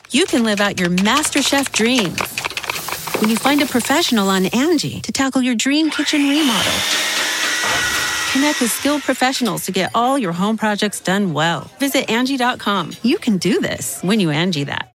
you can live out your MasterChef dreams when you find a professional on Angie to tackle your dream kitchen remodel. Connect with skilled professionals to get all your home projects done well. Visit Angie.com. You can do this when you Angie that.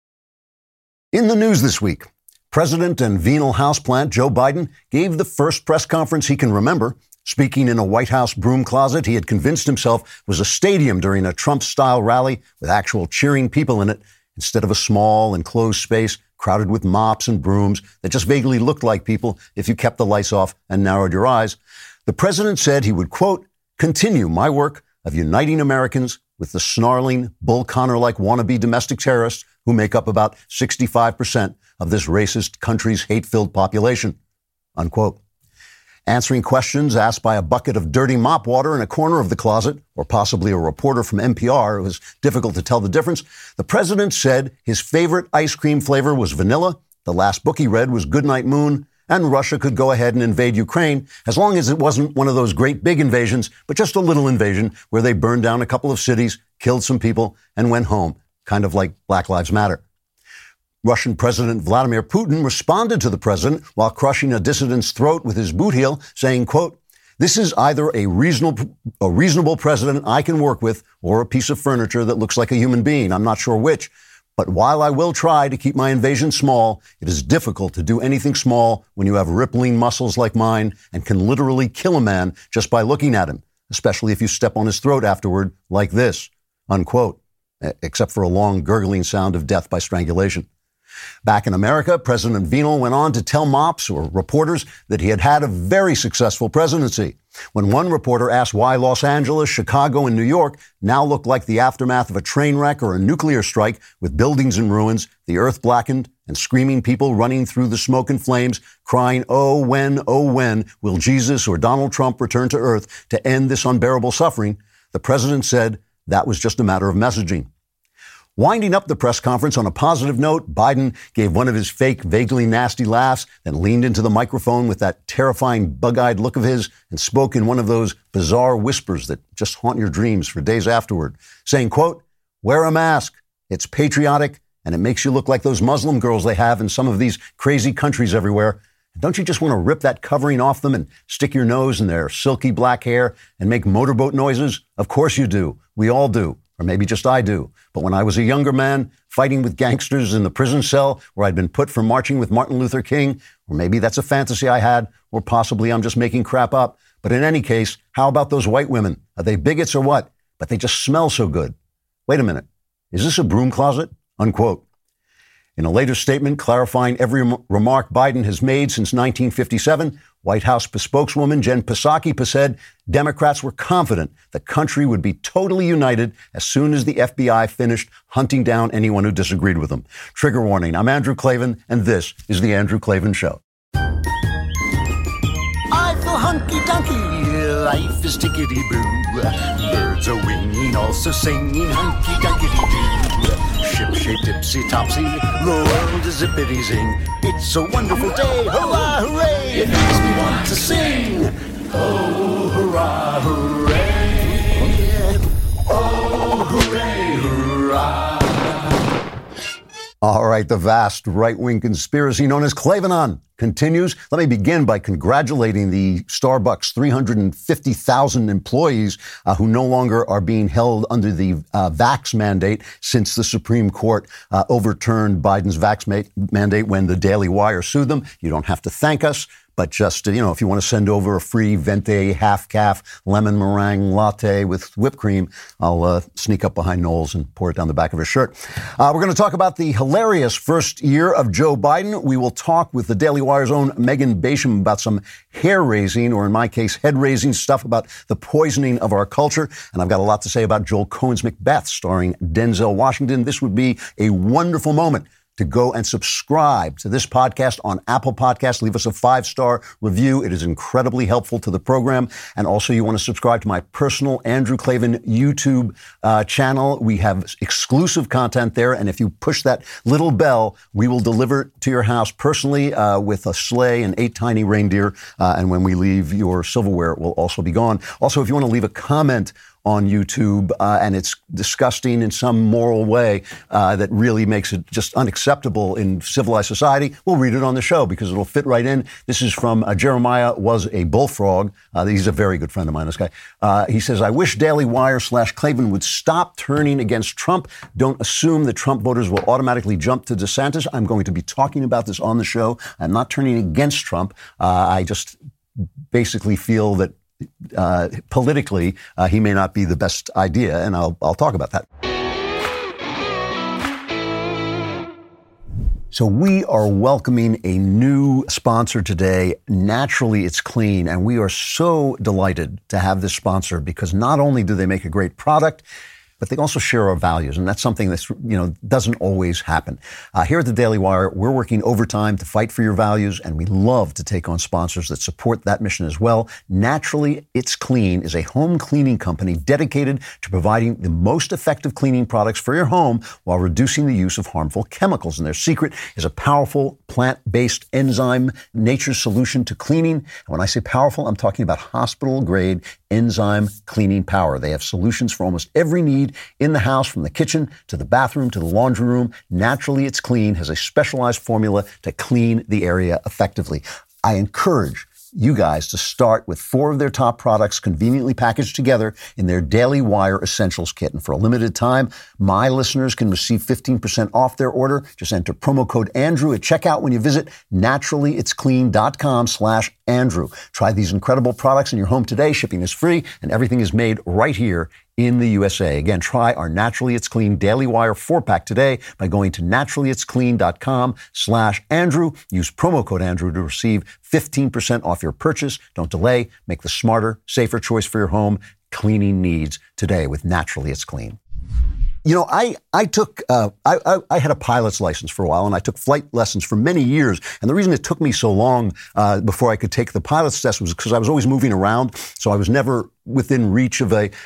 In the news this week, President and venal houseplant Joe Biden gave the first press conference he can remember. Speaking in a White House broom closet he had convinced himself was a stadium during a Trump-style rally with actual cheering people in it, instead of a small, enclosed space crowded with mops and brooms that just vaguely looked like people if you kept the lights off and narrowed your eyes. The president said he would, quote, continue my work of uniting Americans with the snarling, Bull Connor-like wannabe domestic terrorists who make up about 65% of this racist country's hate-filled population, unquote. Answering questions asked by a bucket of dirty mop water in a corner of the closet, or possibly a reporter from NPR, it was difficult to tell the difference, the president said his favorite ice cream flavor was vanilla, the last book he read was Goodnight Moon, and Russia could go ahead and invade Ukraine as long as it wasn't one of those great big invasions, but just a little invasion where they burned down a couple of cities, killed some people, and went home, kind of like Black Lives Matter. Russian President Vladimir Putin responded to the president while crushing a dissident's throat with his boot heel, saying, quote, this is either a reasonable president I can work with or a piece of furniture that looks like a human being. I'm not sure which. But while I will try to keep my invasion small, it is difficult to do anything small when you have rippling muscles like mine and can literally kill a man just by looking at him, especially if you step on his throat afterward like this, unquote, except for a long gurgling sound of death by strangulation. Back in America, President Venal went on to tell mops or reporters that he had had a very successful presidency. When one reporter asked why Los Angeles, Chicago, and New York now look like the aftermath of a train wreck or a nuclear strike with buildings in ruins, the earth blackened, and screaming people running through the smoke and flames, crying, oh, when will Jesus or Donald Trump return to earth to end this unbearable suffering, the president said that was just a matter of messaging. Winding up the press conference on a positive note, Biden gave one of his fake, vaguely nasty laughs, then leaned into the microphone with that terrifying, bug-eyed look of his and spoke in one of those bizarre whispers that just haunt your dreams for days afterward, saying, quote, wear a mask. It's patriotic, and it makes you look like those Muslim girls they have in some of these crazy countries everywhere. And don't you just want to rip that covering off them and stick your nose in their silky black hair and make motorboat noises? Of course you do. We all do. Or maybe just I do. But when I was a younger man, fighting with gangsters in the prison cell where I'd been put for marching with Martin Luther King, or maybe that's a fantasy I had, or possibly I'm just making crap up. But in any case, how about those white women? Are they bigots or what? But they just smell so good. Wait a minute. Is this a broom closet? Unquote. In a later statement clarifying every remark Biden has made since 1957, White House spokeswoman Jen Psaki said Democrats were confident the country would be totally united as soon as the FBI finished hunting down anyone who disagreed with them. Trigger warning, I'm Andrew Klavan, and this is The Andrew Klavan Show. I feel hunky-dunky, life is tickety-boo. Birds are winging, also singing hunky-dunky-doo. Ship-shape, tipsy-topsy, the world is zippity-zing. It's a wonderful day, hurrah, hooray! It makes me want to sing. Oh, hurrah, hooray! Oh, hooray, hurrah! All right, the vast right-wing conspiracy known as Klavanon continues. Let me begin by congratulating the Starbucks 350,000 employees who no longer are being held under the vax mandate since the Supreme Court overturned Biden's vax mandate when the Daily Wire sued them. You don't have to thank us. But just, if you want to send over a free Venti half-calf lemon meringue latte with whipped cream, I'll sneak up behind Knowles and pour it down the back of his shirt. We're going to talk about the hilarious first year of Joe Biden. We will talk with the Daily Wire's own Megan Basham about some hair-raising, or in my case, head-raising stuff about the poisoning of our culture. And I've got a lot to say about Joel Coen's Macbeth, starring Denzel Washington. This would be a wonderful moment to go and subscribe to this podcast on Apple Podcasts. Leave us a 5-star review. It is incredibly helpful to the program. And also, you want to subscribe to my personal Andrew Klavan YouTube channel. We have exclusive content there. And if you push that little bell, we will deliver it to your house personally with a sleigh and 8 tiny reindeer. And when we leave, your silverware will also be gone. Also, if you want to leave a comment on YouTube, and it's disgusting in some moral way that really makes it just unacceptable in civilized society, we'll read it on the show because it'll fit right in. This is from Jeremiah Was a Bullfrog. He's a very good friend of mine, this guy. He says, I wish Daily Wire /Klavan would stop turning against Trump. Don't assume that Trump voters will automatically jump to DeSantis. I'm going to be talking about this on the show. I'm not turning against Trump. I just basically feel that politically, he may not be the best idea, and I'll talk about that. So we are welcoming a new sponsor today. Naturally, It's Clean, and we are so delighted to have this sponsor because not only do they make a great product, but they also share our values, and that's something that's, doesn't always happen. Here at the Daily Wire, we're working overtime to fight for your values, and we love to take on sponsors that support that mission as well. Naturally, It's Clean is a home cleaning company dedicated to providing the most effective cleaning products for your home while reducing the use of harmful chemicals. And their secret is a powerful plant-based enzyme, nature's solution to cleaning. And when I say powerful, I'm talking about hospital-grade enzyme cleaning power. They have solutions for almost every need in the house, from the kitchen to the bathroom to the laundry room. Naturally, It's Clean has a specialized formula to clean the area effectively. I encourage you guys to start with 4 of their top products conveniently packaged together in their Daily Wire Essentials Kit. And for a limited time, my listeners can receive 15% off their order. Just enter promo code Andrew at checkout when you visit naturallyitsclean.com/Andrew. Try these incredible products in your home today. Shipping is free, and everything is made right here in the USA. Again, try our Naturally It's Clean Daily Wire 4-pack today by going to naturallyitsclean.com/Andrew. Use promo code Andrew to receive 15% off your purchase. Don't delay. Make the smarter, safer choice for your home cleaning needs today with Naturally It's Clean. I had a pilot's license for a while, and I took flight lessons for many years. And the reason it took me so long before I could take the pilot's test was because I was always moving around. So I was never within reach of an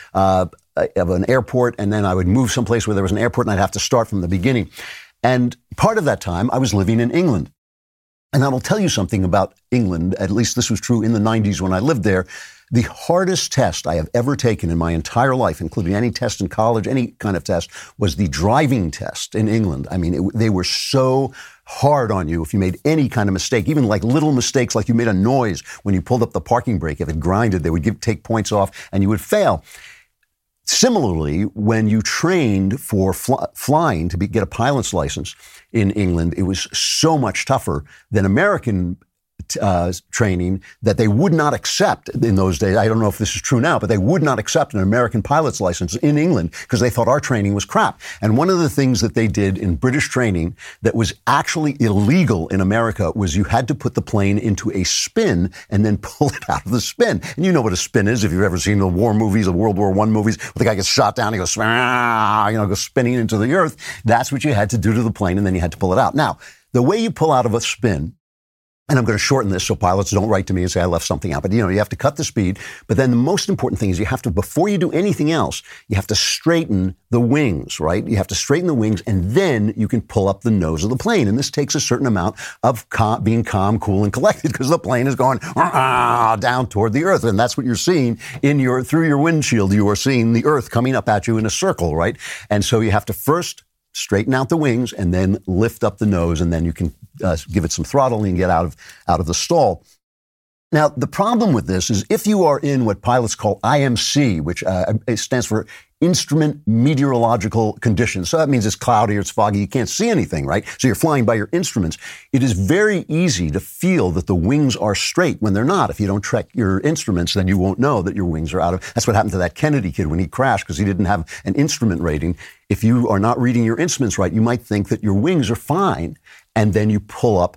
airport, and then I would move someplace where there was an airport, and I'd have to start from the beginning. And part of that time, I was living in England. And I will tell you something about England, at least this was true in the 90s when I lived there. The hardest test I have ever taken in my entire life, including any test in college, any kind of test, was the driving test in England. I mean, they were so hard on you if you made any kind of mistake, even like little mistakes, like you made a noise when you pulled up the parking brake. If it grinded, they would take points off and you would fail. Similarly, when you trained for flying to get a pilot's license in England, it was so much tougher than American training that they would not accept in those days. I don't know if this is true now, but they would not accept an American pilot's license in England because they thought our training was crap. And one of the things that they did in British training that was actually illegal in America was you had to put the plane into a spin and then pull it out of the spin. And you know what a spin is if you've ever seen the war movies, the World War I movies, where the guy gets shot down, he goes, goes spinning into the earth. That's what you had to do to the plane, and then you had to pull it out. Now, the way you pull out of a spin, and I'm going to shorten this so pilots don't write to me and say I left something out. But, you have to cut the speed. But then the most important thing is you have to, before you do anything else, you have to straighten the wings, right? You have to straighten the wings, and then you can pull up the nose of the plane. And this takes a certain amount of being calm, cool, and collected because the plane is going down toward the earth. And that's what you're seeing through your windshield. You are seeing the earth coming up at you in a circle, right? And so you have to first straighten out the wings and then lift up the nose, and then you can give it some throttling and get out of the stall. Now, the problem with this is if you are in what pilots call IMC, which stands for Instrument Meteorological Conditions. So that means it's cloudy or it's foggy. You can't see anything, right? So you're flying by your instruments. It is very easy to feel that the wings are straight when they're not. If you don't check your instruments, then you won't know that your wings are out of. That's what happened to that Kennedy kid when he crashed because he didn't have an instrument rating. If you are not reading your instruments right, you might think that your wings are fine, and then you pull up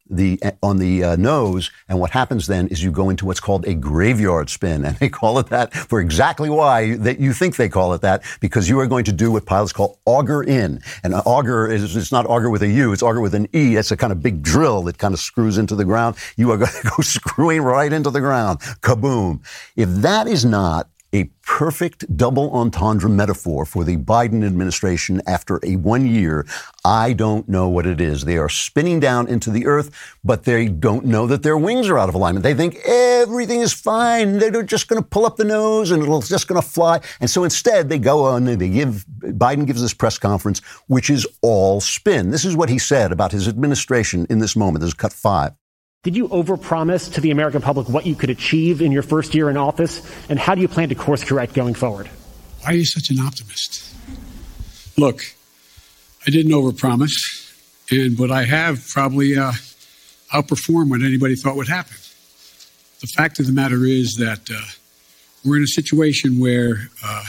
on the nose, and what happens then is you go into what's called a graveyard spin, and they call it that for exactly why that you think they call it that, because you are going to do what pilots call auger in. And auger it's not auger with a U, it's auger with an E. It's a kind of big drill that kind of screws into the ground. You are going to go screwing right into the ground. Kaboom. If that is not a perfect double entendre metaphor for the Biden administration after a 1 year. I don't know what it is. They are spinning down into the earth, but they don't know that their wings are out of alignment. They think everything is fine. They're just going to pull up the nose and it's just going to fly. And so instead they go on and Biden gives this press conference, which is all spin. This is what he said about his administration in this moment. This is cut 5. Did you overpromise to the American public what you could achieve in your first year in office? And how do you plan to course correct going forward? Why are you such an optimist? Look, I didn't overpromise, but I have probably outperformed what anybody thought would happen. The fact of the matter is that we're in a situation where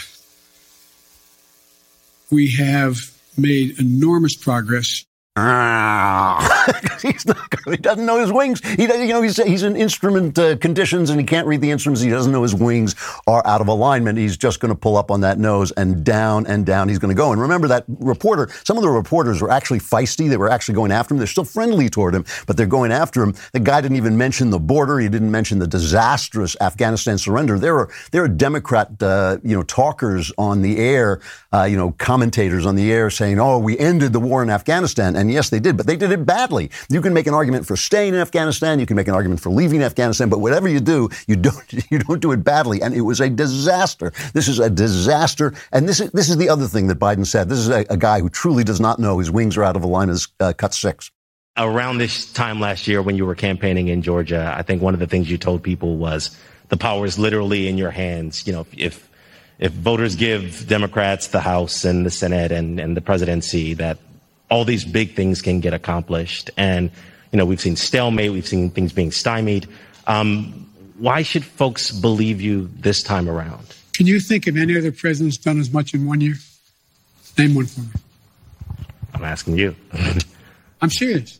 we have made enormous progress. He doesn't know his wings. He doesn't, he's in instrument conditions and he can't read the instruments. He doesn't know his wings are out of alignment. He's just going to pull up on that nose and down he's going to go. And remember that reporter, some of the reporters were actually feisty. They were actually going after him. They're still friendly toward him, but they're going after him. The guy didn't even mention the border. He didn't mention the disastrous Afghanistan surrender. There are Democrat, talkers on the air, commentators on the air saying, oh, we ended the war in Afghanistan. And yes, they did, but they did it badly. You can make an argument for staying in Afghanistan. You can make an argument for leaving Afghanistan, but whatever you do, you don't do it badly. And it was a disaster. This is a disaster. And this is the other thing that Biden said. This is a guy who truly does not know his wings are out of alignment. Cut 6. Around this time last year when you were campaigning in Georgia, I think one of the things you told people was the power is literally in your hands. If voters give Democrats the House and the Senate and the presidency, that all these big things can get accomplished. And, we've seen stalemate. We've seen things being stymied. Why should folks believe you this time around? Can you think of any other president's done as much in 1 year? Name one for me. I'm asking you. I'm serious.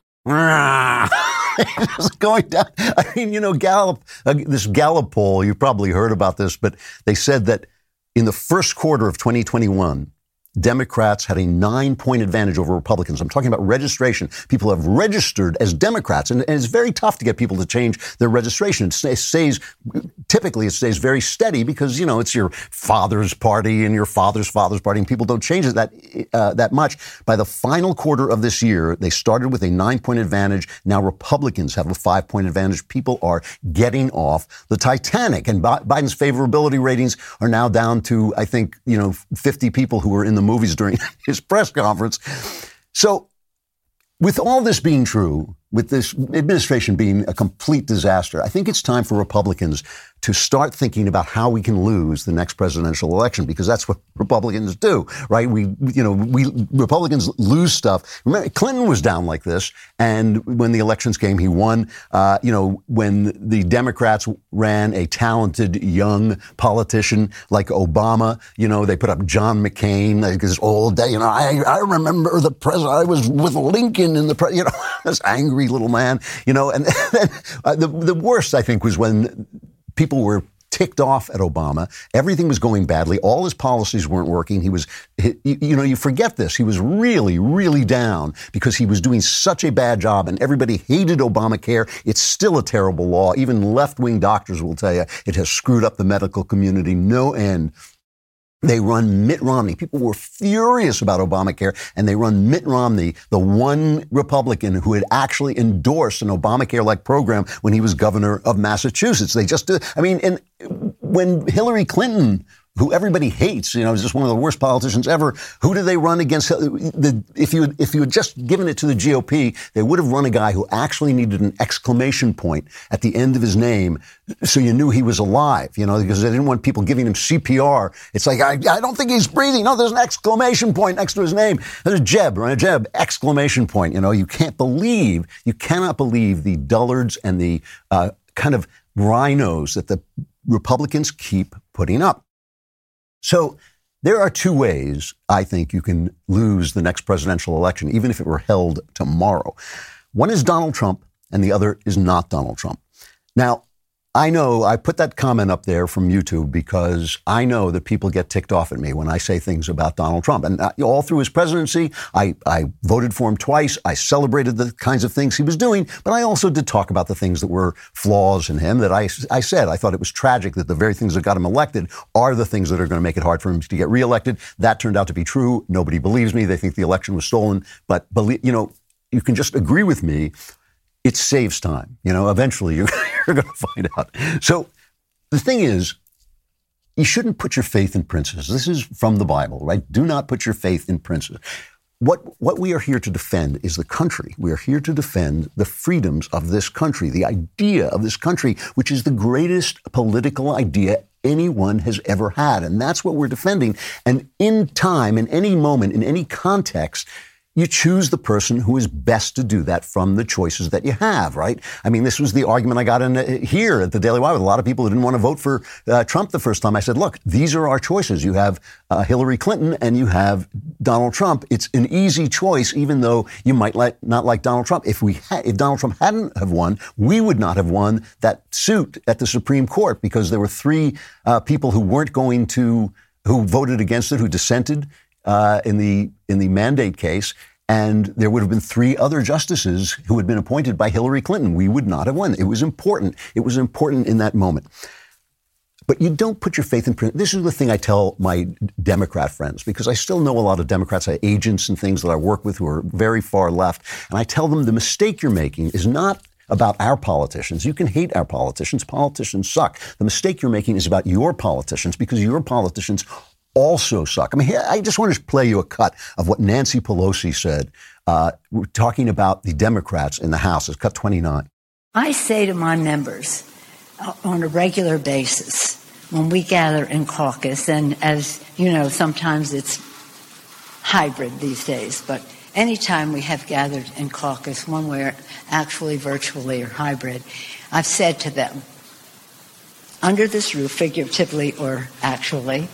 It's going down. I mean, Gallup, this Gallup poll, you probably heard about this, but they said that in the first quarter of 2021, Democrats had a 9-point advantage over Republicans. I'm talking about registration. People have registered as Democrats, and it's very tough to get people to change their registration. Typically it stays very steady because, it's your father's party and your father's party, and people don't change it that much. By the final quarter of this year, they started with a 9-point advantage. Now Republicans have a 5-point advantage. People are getting off the Titanic, and Biden's favorability ratings are now down to, I think, 50 people who were in the movies during his press conference. So with all this being true, with this administration being a complete disaster, I think it's time for Republicans to start thinking about how we can lose the next presidential election, because that's what Republicans do, right? Republicans lose stuff. Remember, Clinton was down like this, and when the elections came, he won. When the Democrats ran a talented young politician like Obama, they put up John McCain, like this old day. I remember the president. I was with Lincoln in the this angry little man. And then the worst, I think, was when people were ticked off at Obama. Everything was going badly. All his policies weren't working. You forget this. He was really, really down because he was doing such a bad job, and everybody hated Obamacare. It's still a terrible law. Even left-wing doctors will tell you it has screwed up the medical community no end. They run Mitt Romney. People were furious about Obamacare, and they run Mitt Romney, the one Republican who had actually endorsed an Obamacare-like program when he was governor of Massachusetts. They just did. And when Hillary Clinton, who everybody hates, is just one of the worst politicians ever, who did they run against? If you had just given it to the GOP, they would have run a guy who actually needed an exclamation point at the end of his name so you knew he was alive, because they didn't want people giving him CPR. It's like, I don't think he's breathing. No, there's an exclamation point next to his name. There's a Jeb, right? A Jeb, exclamation point. You cannot believe the dullards and the kind of rhinos that the Republicans keep putting up. So there are two ways I think you can lose the next presidential election, even if it were held tomorrow. One is Donald Trump, and the other is not Donald Trump. Now, I know I put that comment up there from YouTube because I know that people get ticked off at me when I say things about Donald Trump. And all through his presidency, I voted for him twice. I celebrated the kinds of things he was doing, but I also did talk about the things that were flaws in him that I said. I thought it was tragic that the very things that got him elected are the things that are going to make it hard for him to get reelected. That turned out to be true. Nobody believes me. They think the election was stolen. But, you can just agree with me. It saves time. Eventually you're going to find out. So the thing is, you shouldn't put your faith in princes. This is from the Bible, right? Do not put your faith in princes. What we are here to defend is the country. We are here to defend the freedoms of this country, the idea of this country, which is the greatest political idea anyone has ever had. And that's what we're defending. And in time, in any moment, in any context, you choose the person who is best to do that from the choices that you have, right? I mean, this was the argument I got in here at the Daily Wire with a lot of people who didn't want to vote for Trump the first time. I said, look, these are our choices. You have Hillary Clinton and you have Donald Trump. It's an easy choice, even though you might not like Donald Trump. If Donald Trump hadn't have won, we would not have won that suit at the Supreme Court because there were three people who voted against it, who dissented in the mandate case, and there would have been three other justices who had been appointed by Hillary Clinton. We would not have won. It was important. It was important in that moment. But you don't put your faith in print. This is the thing I tell my Democrat friends, because I still know a lot of Democrats, agents and things that I work with who are very far left, and I tell them the mistake you're making is not about our politicians. You can hate our politicians. Politicians suck. The mistake you're making is about your politicians, because your politicians also suck. I mean, I just want to play you a cut of what Nancy Pelosi said, talking about the Democrats in the House. It's cut 29. I say to my members on a regular basis when we gather in caucus, and as you know, sometimes it's hybrid these days, but anytime we have gathered in caucus, one way or actually virtually or hybrid, I've said to them, under this roof, figuratively or actually,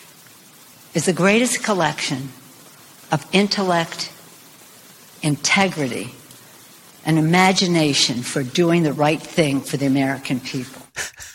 is the greatest collection of intellect, integrity, and imagination for doing the right thing for the American people.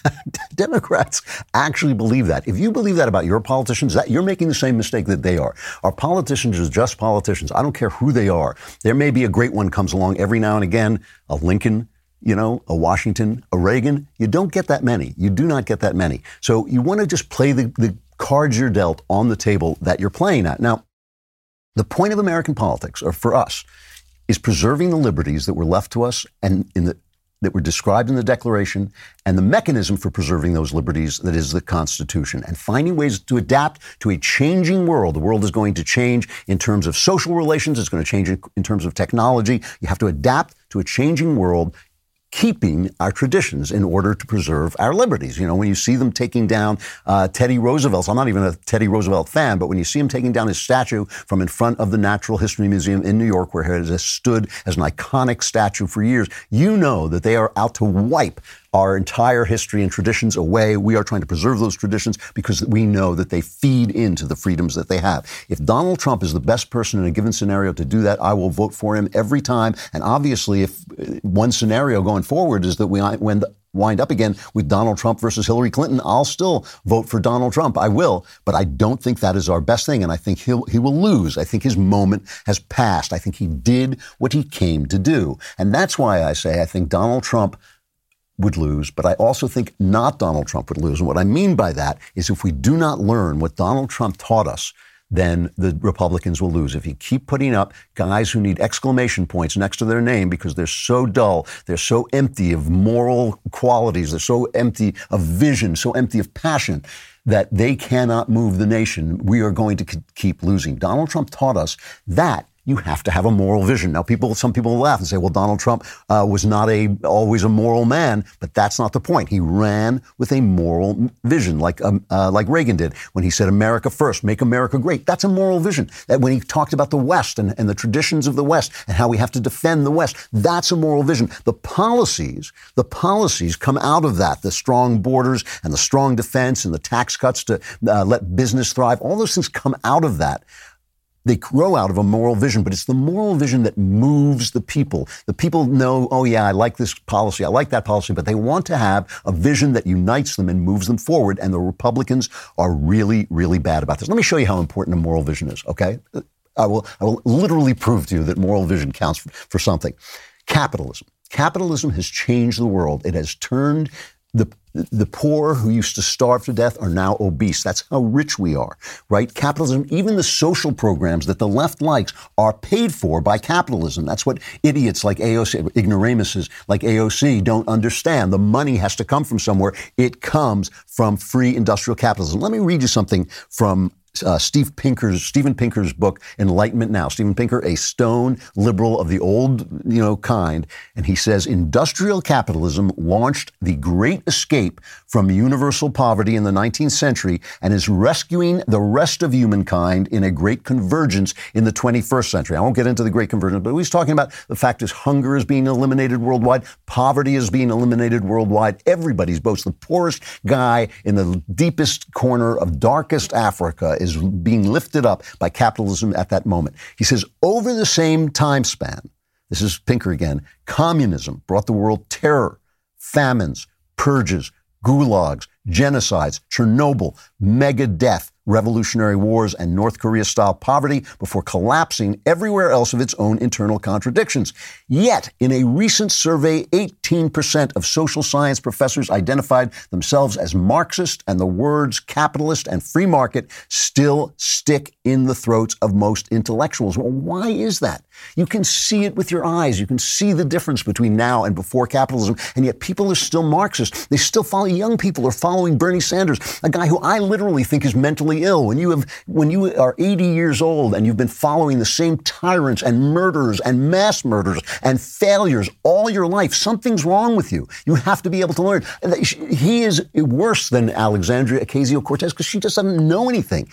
Democrats actually believe that. If you believe that about your politicians, you're making the same mistake that they are. Our politicians are just politicians. I don't care who they are. There may be a great one comes along every now and again, a Lincoln, a Washington, a Reagan. You don't get that many. You do not get that many. So you want to just play the cards you're dealt on the table that you're playing at. Now, the point of American politics, or for us, is preserving the liberties that were left to us and that were described in the Declaration, and the mechanism for preserving those liberties, that is the Constitution, and finding ways to adapt to a changing world. The world is going to change in terms of social relations. It's going to change in terms of technology. You have to adapt to a changing world, keeping our traditions in order to preserve our liberties. When you see them taking down Teddy Roosevelt's, I'm not even a Teddy Roosevelt fan, but when you see him taking down his statue from in front of the Natural History Museum in New York, where it has stood as an iconic statue for years, you know that they are out to wipe our entire history and traditions away. We are trying to preserve those traditions because we know that they feed into the freedoms that they have. If Donald Trump is the best person in a given scenario to do that, I will vote for him every time. And obviously, if one scenario going forward is that we wind up again with Donald Trump versus Hillary Clinton, I'll still vote for Donald Trump. I will. But I don't think that is our best thing. And I think he will lose. I think his moment has passed. I think he did what he came to do. And that's why I say I think Donald Trump would lose, but I also think not Donald Trump would lose. And what I mean by that is if we do not learn what Donald Trump taught us, then the Republicans will lose. If you keep putting up guys who need exclamation points next to their name because they're so dull, they're so empty of moral qualities, they're so empty of vision, so empty of passion, that they cannot move the nation, we are going to keep losing. Donald Trump taught us that you have to have a moral vision. Now, some people laugh and say, well, Donald Trump was not always a moral man, but that's not the point. He ran with a moral vision, like Reagan did when he said, America first, make America great. That's a moral vision. That when he talked about the West and the traditions of the West and how we have to defend the West, that's a moral vision. The policies come out of that, the strong borders and the strong defense and the tax cuts to let business thrive. All those things come out of that. They grow out of a moral vision, but it's the moral vision that moves the people. The people know, oh yeah, I like this policy, I like that policy, but they want to have a vision that unites them and moves them forward, and the Republicans are really, really bad about this. Let me show you how important a moral vision is, okay? I will literally prove to you that moral vision counts for something. Capitalism. Capitalism has changed the world. It has turned the poor who used to starve to death are now obese. That's how rich we are, right? Capitalism, even the social programs that the left likes are paid for by capitalism. That's what idiots like AOC, ignoramuses like AOC don't understand. The money has to come from somewhere. It comes from free industrial capitalism. Let me read you something from Steven Pinker's book, Enlightenment Now. Steven Pinker, a stone liberal of the old, kind. And he says, industrial capitalism launched the great escape from universal poverty in the 19th century and is rescuing the rest of humankind in a great convergence in the 21st century. I won't get into the great convergence, but he's talking about the fact is hunger is being eliminated worldwide. Poverty is being eliminated worldwide. Everybody's, both the poorest guy in the deepest corner of darkest Africa is being lifted up by capitalism at that moment. He says, over the same time span, this is Pinker again, communism brought the world terror, famines, purges, gulags, genocides, Chernobyl, mega death, revolutionary wars, and North Korea-style poverty before collapsing everywhere else of its own internal contradictions. Yet, in a recent survey, 18% of social science professors identified themselves as Marxist, and the words capitalist and free market still stick in the throats of most intellectuals. Well, why is that? You can see it with your eyes. You can see the difference between now and before capitalism, and yet people are still Marxist. They still follow, young people are following Bernie Sanders, a guy who I literally think is mentally ill. When you are 80 years old and you've been following the same tyrants and murderers and mass murders and failures all your life, something's wrong with you. You have to be able to learn. He is worse than Alexandria Ocasio-Cortez because she just doesn't know anything.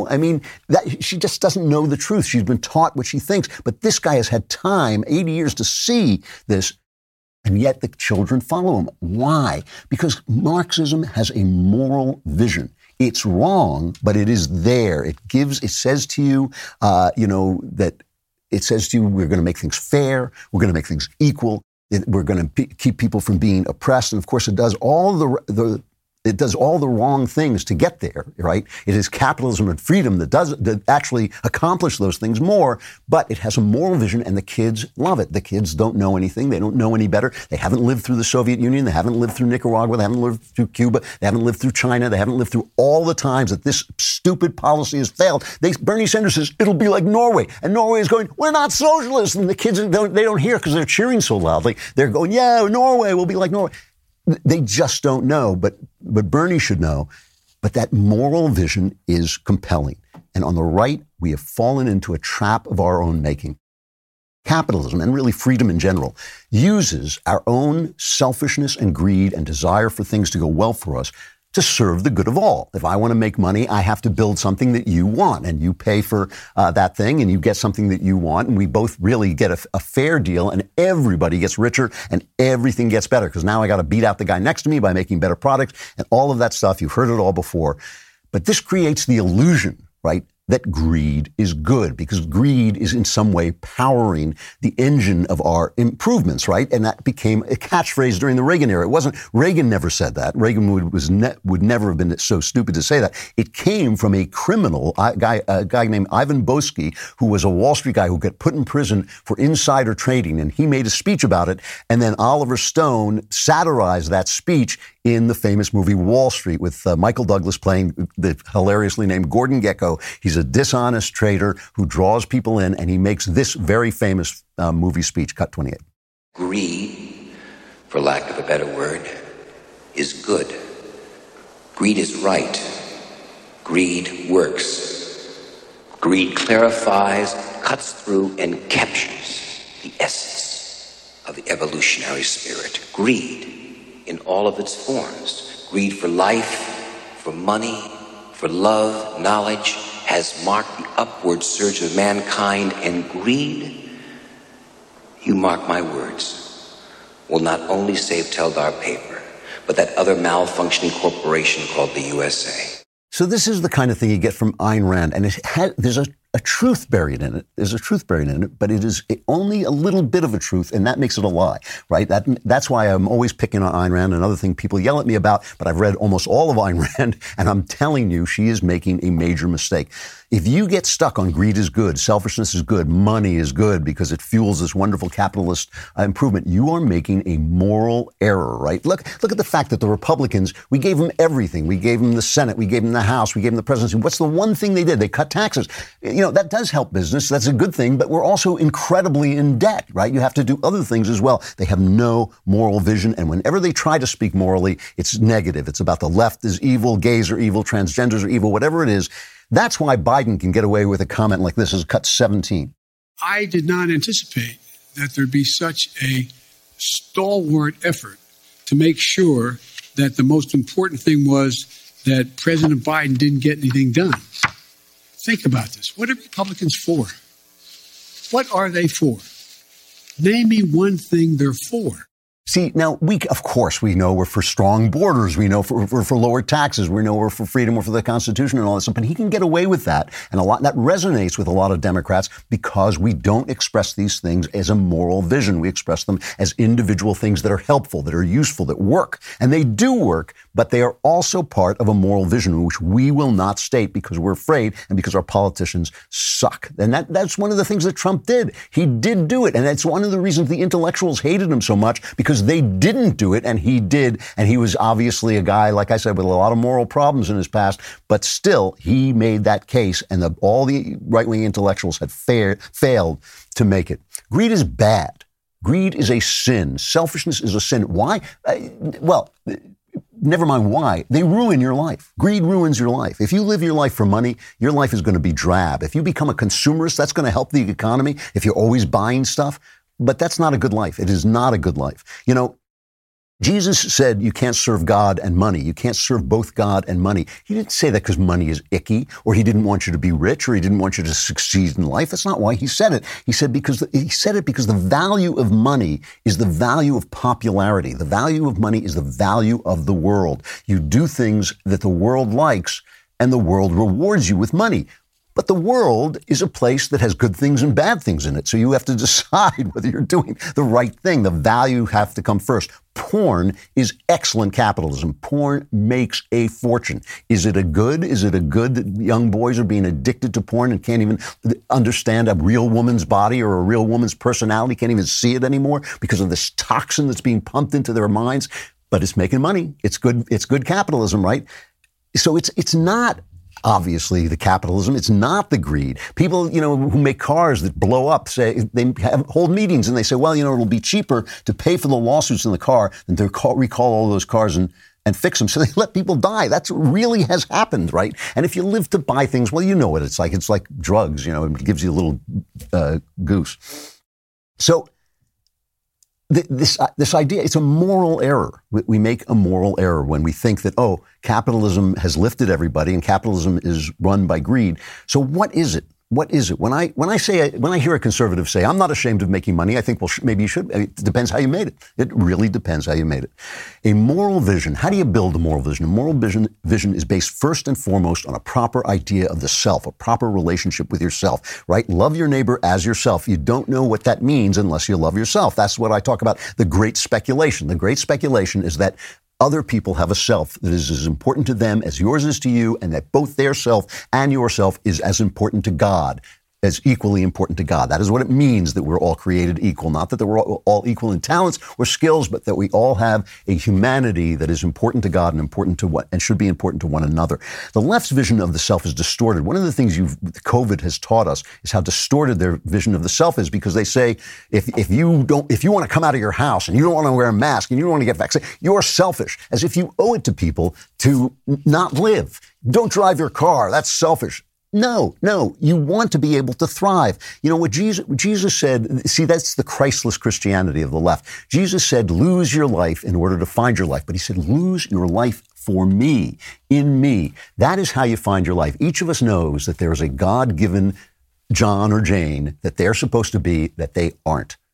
She just doesn't know the truth. She's been taught what she thinks. But this guy has had time, 80 years, to see this. And yet the children follow him. Why? Because Marxism has a moral vision. It's wrong, but it is there. It says to you, that it says to you, we're going to make things fair. We're going to make things equal. We're going to keep people from being oppressed. And of course, it does all the wrong things to get there, right? It is capitalism and freedom that actually accomplish those things more, but it has a moral vision and the kids love it. The kids don't know anything. They don't know any better. They haven't lived through the Soviet Union. They haven't lived through Nicaragua. They haven't lived through Cuba. They haven't lived through China. They haven't lived through all the times that this stupid policy has failed. Bernie Sanders says it'll be like Norway. And Norway is going, we're not socialists. And the kids, they don't hear because they're cheering so loudly. They're going, yeah, Norway will be like Norway. They just don't know, but Bernie should know. But that moral vision is compelling. And on the right, we have fallen into a trap of our own making. Capitalism, and really freedom in general, uses our own selfishness and greed and desire for things to go well for us to serve the good of all. If I want to make money, I have to build something that you want, and you pay for that thing, and you get something that you want, and we both really get a fair deal, and everybody gets richer, and everything gets better, because now I got to beat out the guy next to me by making better products, and all of that stuff. You've heard it all before. But this creates the illusion, right, that greed is good, because greed is in some way powering the engine of our improvements, right? And that became a catchphrase during the Reagan era. Reagan never said that. Reagan would never have been so stupid to say that. It came from a criminal, a guy named Ivan Boesky, who was a Wall Street guy who got put in prison for insider trading, and he made a speech about it, and then Oliver Stone satirized that speech in the famous movie Wall Street with Michael Douglas playing the hilariously named Gordon Gekko. He's a dishonest trader who draws people in, and he makes this very famous movie speech, cut 28. Greed, for lack of a better word, is good. Greed is right. Greed works. Greed clarifies, cuts through, and captures the essence of the evolutionary spirit. Greed in all of its forms. Greed for life, for money, for love, knowledge, has marked the upward surge of mankind, and greed, you mark my words, will not only save Teldar Paper, but that other malfunctioning corporation called the USA. So this is the kind of thing you get from Ayn Rand, and there's a a truth buried in it. There's a truth buried in it, but it is only a little bit of a truth, and that makes it a lie, right? That's why I'm always picking on Ayn Rand. Another thing people yell at me about, but I've read almost all of Ayn Rand, and I'm telling you, she is making a major mistake. If you get stuck on greed is good, selfishness is good, money is good because it fuels this wonderful capitalist improvement, you are making a moral error, right? Look at the fact that the Republicans, we gave them everything. We gave them the Senate, we gave them the House, we gave them the presidency. What's the one thing they did? They cut taxes. You know, that does help business. That's a good thing, but we're also incredibly in debt, right? You have to do other things as well. They have no moral vision, and whenever they try to speak morally, it's negative. It's about the left is evil, gays are evil, transgenders are evil, whatever it is. That's why Biden can get away with a comment like this, is cut 17. I did not anticipate that there'd be such a stalwart effort to make sure that the most important thing was that President Biden didn't get anything done. Think about this. What are Republicans for? What are they for? Name me one thing they're for. See, now, of course, we know we're for strong borders. We know we're for lower taxes. We know we're for freedom. We're for the Constitution and all that stuff. But he can get away with that. And that resonates with a lot of Democrats because we don't express these things as a moral vision. We express them as individual things that are helpful, that are useful, that work. And they do work, but they are also part of a moral vision, which we will not state because we're afraid and because our politicians suck. And that's one of the things that Trump did. He did do it. And that's one of the reasons the intellectuals hated him so much, because they didn't do it, and he did. And he was obviously a guy, like I said, with a lot of moral problems in his past, but still, he made that case, and all the right-wing intellectuals had failed to make it. Greed is bad. Greed is a sin. Selfishness is a sin. Why? Never mind why. They ruin your life. Greed ruins your life. If you live your life for money, your life is going to be drab. If you become a consumerist, that's going to help the economy. If you're always buying stuff, but that's not a good life. It is not a good life. You know, Jesus said you can't serve God and money. You can't serve both God and money. He didn't say that because money is icky, or he didn't want you to be rich, or he didn't want you to succeed in life. That's not why he said it. He said because the value of money is the value of popularity. The value of money is the value of the world. You do things that the world likes, and the world rewards you with money. But the world is a place that has good things and bad things in it. So you have to decide whether you're doing the right thing. The value have to come first. Porn is excellent capitalism. Porn makes a fortune. Is it a good? Is it a good that young boys are being addicted to porn and can't even understand a real woman's body or a real woman's personality, can't even see it anymore because of this toxin that's being pumped into their minds? But it's making money. It's good capitalism, right? So it's not obviously the capitalism. It's not the greed. People, who make cars that blow up say they hold meetings and they say, well, it'll be cheaper to pay for the lawsuits in the car than to recall all those cars and fix them. So they let people die. That's what really has happened, right? And if you live to buy things, well, you know what it's like. It's like drugs, it gives you a little goose. So this idea, it's a moral error. We make a moral error when we think that, capitalism has lifted everybody and capitalism is run by greed. So what is it? What is it? When I hear a conservative say, I'm not ashamed of making money, I think, well, maybe you should. It depends how you made it. It really depends how you made it. A moral vision, how do you build a moral vision? A moral vision is based first and foremost on a proper idea of the self, a proper relationship with yourself, right? Love your neighbor as yourself. You don't know what that means unless you love yourself. That's what I talk about, the great speculation. The great speculation is that other people have a self that is as important to them as yours is to you, and that both their self and yourself is as important to God, as equally important to God. That is what it means that we're all created equal. Not that we're all equal in talents or skills, but that we all have a humanity that is important to God and should be important to one another. The left's vision of the self is distorted. One of the things COVID has taught us is how distorted their vision of the self is, because they say if you want to come out of your house and you don't want to wear a mask and you don't want to get vaccinated, you're selfish, as if you owe it to people to not live. Don't drive your car. That's selfish. No, you want to be able to thrive. What Jesus said, see, that's the Christless Christianity of the left. Jesus said, lose your life in order to find your life. But he said, lose your life for me, in me. That is how you find your life. Each of us knows that there is a God-given John or Jane that they're supposed to be, that they aren't.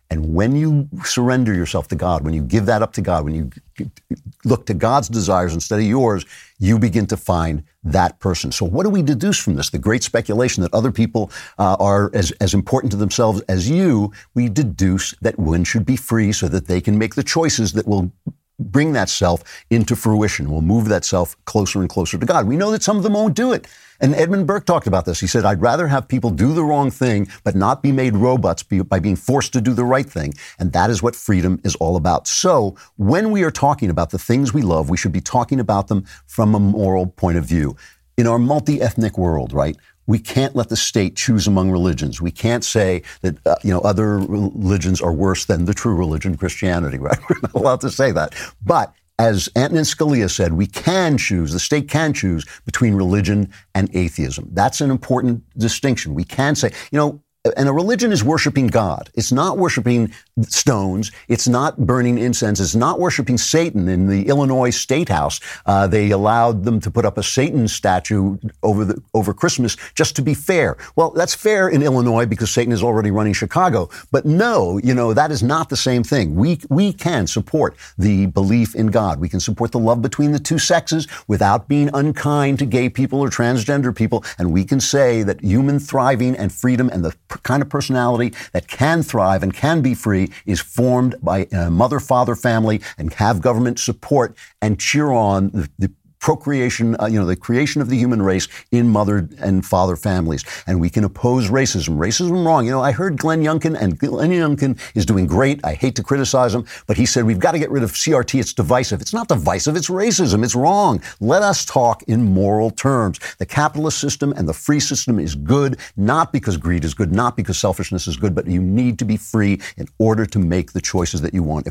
And when you surrender yourself to God, when you give that up to God, when you look to God's desires instead of yours, you begin to find that person. So what do we deduce from this? The great speculation that other people are as important to themselves as you. We deduce that one should be free so that they can make the choices that will bring that self into fruition, will move that self closer and closer to God. We know that some of them won't do it. And Edmund Burke talked about this. He said, I'd rather have people do the wrong thing, but not be made robots by being forced to do the right thing. And that is what freedom is all about. So when we are talking about the things we love, we should be talking about them from a moral point of view. In our multi-ethnic world, right, we can't let the state choose among religions. We can't say that, other religions are worse than the true religion, Christianity, right? We're not allowed to say that. But as Antonin Scalia said, we can choose, the state can choose between religion and atheism. That's an important distinction. We can say, and a religion is worshiping God. It's not worshiping stones. It's not burning incense. It's not worshiping Satan. In the Illinois State House, they allowed them to put up a Satan statue over Christmas just to be fair. Well, that's fair in Illinois because Satan is already running Chicago. But no, that is not the same thing. We can support the belief in God. We can support the love between the two sexes without being unkind to gay people or transgender people. And we can say that human thriving and freedom and the kind of personality that can thrive and can be free is formed by a mother-father family and have government support and cheer on the procreation, the creation of the human race in mother and father families. And we can oppose racism. Racism wrong. I heard Glenn Youngkin, and Glenn Youngkin is doing great. I hate to criticize him, but he said, we've got to get rid of CRT. It's divisive. It's not divisive. It's racism. It's wrong. Let us talk in moral terms. The capitalist system and the free system is good, not because greed is good, not because selfishness is good, but you need to be free in order to make the choices that you want.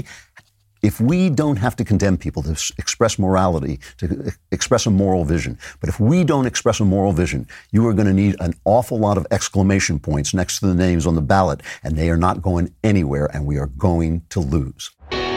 If we don't have to condemn people to express morality, to express a moral vision, but if we don't express a moral vision, you are going to need an awful lot of exclamation points next to the names on the ballot, and they are not going anywhere, and we are going to lose.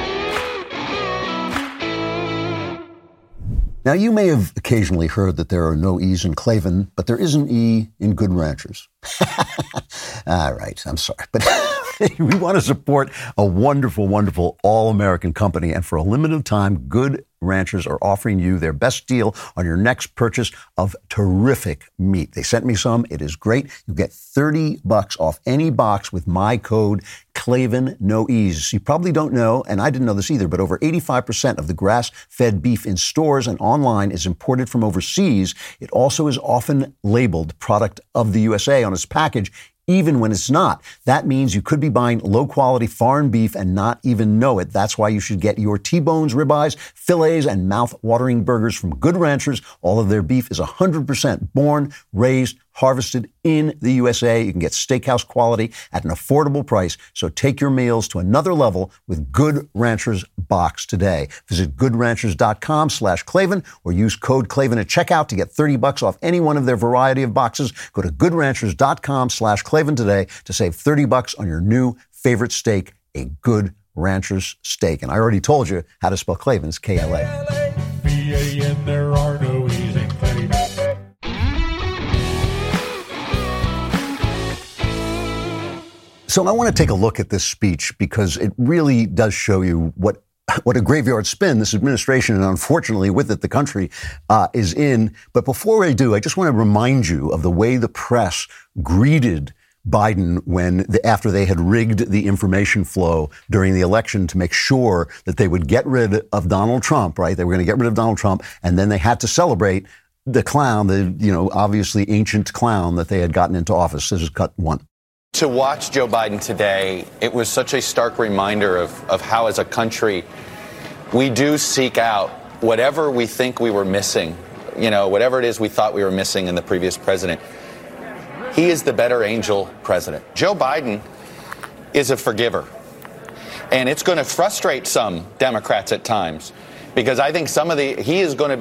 Now, you may have occasionally heard that there are no E's in Klavan, but there is an E in Good Ranchers. All right, I'm sorry, but we want to support a wonderful, wonderful all-American company, and for a limited time, Good Ranchers are offering you their best deal on your next purchase of terrific meat. They sent me some. It is great. You get $30 off any box with my code Klavan, no E's. You probably don't know, and I didn't know this either, but over 85% of the grass-fed beef in stores and online is imported from overseas. It also is often labeled product of the USA on its package, even when it's not. That means you could be buying low-quality foreign beef and not even know it. That's why you should get your T-bones, ribeyes, fillets, and mouth-watering burgers from Good Ranchers. All of their beef is 100% born, raised, harvested in the USA. You can get steakhouse quality at an affordable price. So take your meals to another level with Good Ranchers box today. Visit goodranchers.com/Klavan or use code Klavan at checkout to get $30 off any one of their variety of boxes. Go to goodranchers.com/Klavan today to save $30 on your new favorite steak, a Good Ranchers steak. And I already told you how to spell Klavan. It's K-L-A. V-A-N, there are no E's in Klavan. So I want to take a look at this speech because it really does show you what a graveyard spin this administration, and unfortunately with it the country, is in. But before I do, I just want to remind you of the way the press greeted Biden after they had rigged the information flow during the election to make sure that they would get rid of Donald Trump, right? They were going to get rid of Donald Trump, and then they had to celebrate the clown, obviously ancient clown that they had gotten into office. This is cut one. To watch Joe Biden today, it was such a stark reminder of how, as a country, we do seek out whatever we think we were missing, whatever it is we thought we were missing in the previous president. He is the better angel president. Joe Biden is a forgiver. And it's going to frustrate some Democrats at times because I think he is going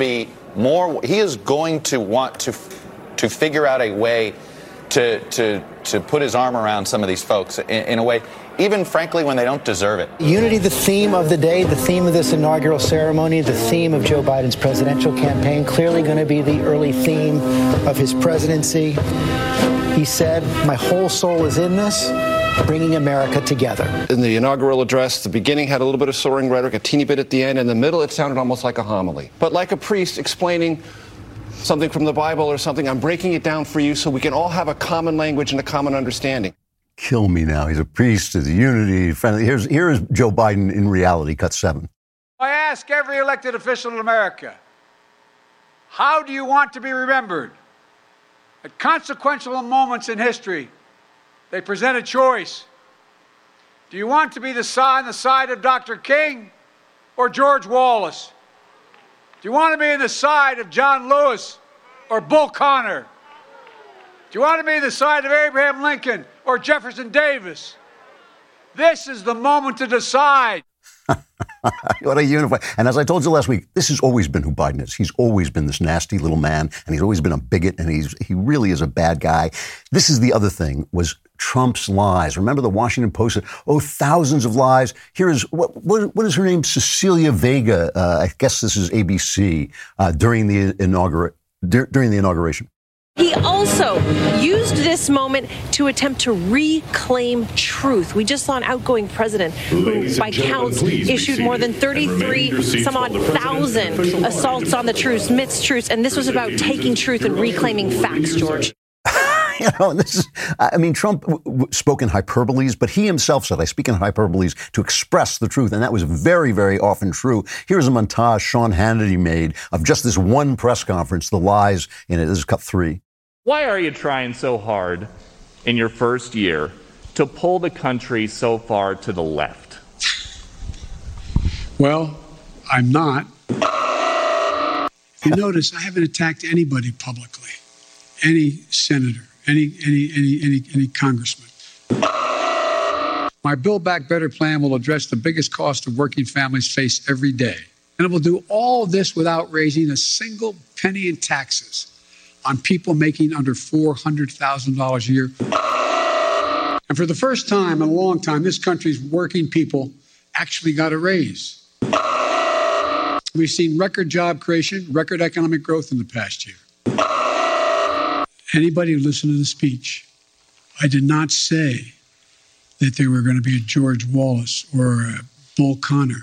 to want to figure out a way to put his arm around some of these folks in a way, even frankly, when they don't deserve it. Unity, the theme of the day, the theme of this inaugural ceremony, the theme of Joe Biden's presidential campaign, clearly going to be the early theme of his presidency. He said, my whole soul is in this. bringing America together. In the inaugural address, the beginning had a little bit of soaring rhetoric, a teeny bit at the end. In the middle, it sounded almost like a homily. But like a priest explaining something from the Bible or something, I'm breaking it down for you so we can all have a common language and a common understanding. Kill me now. He's a priest of the unity. Here's Joe Biden in reality, cut 7. I ask every elected official in America, how do you want to be remembered? At consequential moments in history, they present a choice. Do you want to be on the side of Dr. King or George Wallace? Do you want to be on the side of John Lewis or Bull Connor? Do you want to be on the side of Abraham Lincoln or Jefferson Davis? This is the moment to decide. What a unify. And as I told you last week, this has always been who Biden is. He's always been this nasty little man, and he's always been a bigot, and he really is a bad guy. This is the other thing, was Trump's lies. Remember the Washington Post said, thousands of lies. Here is, what is her name? Cecilia Vega. I guess this is ABC, during the inauguration. He also used this moment to attempt to reclaim truth. We just saw an outgoing president who, by counts, issued more than 33,000 assaults on the truth, mistruths, and this was about taking truth and reclaiming facts, George. Trump spoke in hyperboles, but he himself said, I speak in hyperboles to express the truth. And that was very, very often true. Here's a montage Sean Hannity made of just this one press conference, the lies in it. This is cut 3. Why are you trying so hard in your first year to pull the country so far to the left? Well, I'm not. If you notice, I haven't attacked anybody publicly. Any senator, any congressman. My Build Back Better plan will address the biggest cost of working families face every day. And it will do all of this without raising a single penny in taxes on people making under $400,000 a year. And for the first time in a long time, this country's working people actually got a raise. We've seen record job creation, record economic growth in the past year. Anybody who listened to the speech, I did not say that they were going to be a George Wallace or a Bull Connor.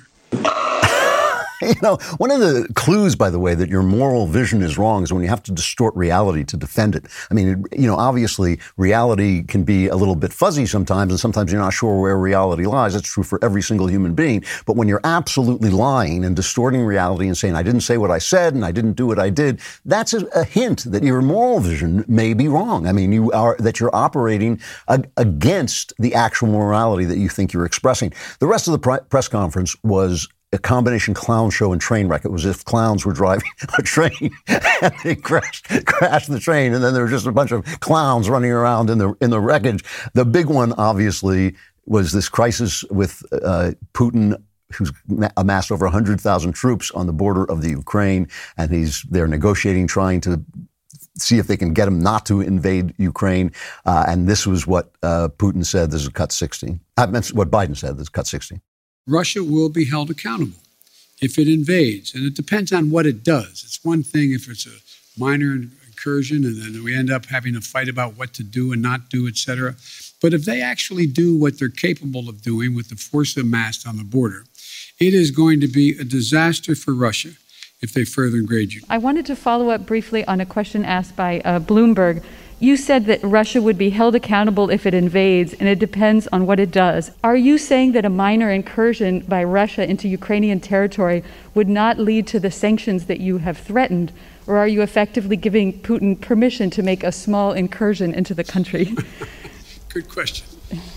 One of the clues, by the way, that your moral vision is wrong is when you have to distort reality to defend it. Obviously, reality can be a little bit fuzzy sometimes, and sometimes you're not sure where reality lies. That's true for every single human being. But when you're absolutely lying and distorting reality and saying, I didn't say what I said and I didn't do what I did, that's a hint that your moral vision may be wrong. That you're operating against the actual morality that you think you're expressing. The rest of the press conference was a combination clown show and train wreck. It was as if clowns were driving a train and they crashed the train, and then there were just a bunch of clowns running around in the wreckage. The big one, obviously, was this crisis with Putin, who's amassed over 100,000 troops on the border of the Ukraine, and they're negotiating, trying to see if they can get him not to invade Ukraine. And this was what Putin said. This is cut 16. What Biden said. This is cut 16. Russia will be held accountable if it invades. And it depends on what it does. It's one thing if it's a minor incursion and then we end up having a fight about what to do and not do, et cetera. But if they actually do what they're capable of doing with the force amassed on the border, it is going to be a disaster for Russia if they further invade you. I wanted to follow up briefly on a question asked by Bloomberg. You said that Russia would be held accountable if it invades, and it depends on what it does. Are you saying that a minor incursion by Russia into Ukrainian territory would not lead to the sanctions that you have threatened, or are you effectively giving Putin permission to make a small incursion into the country? Good question.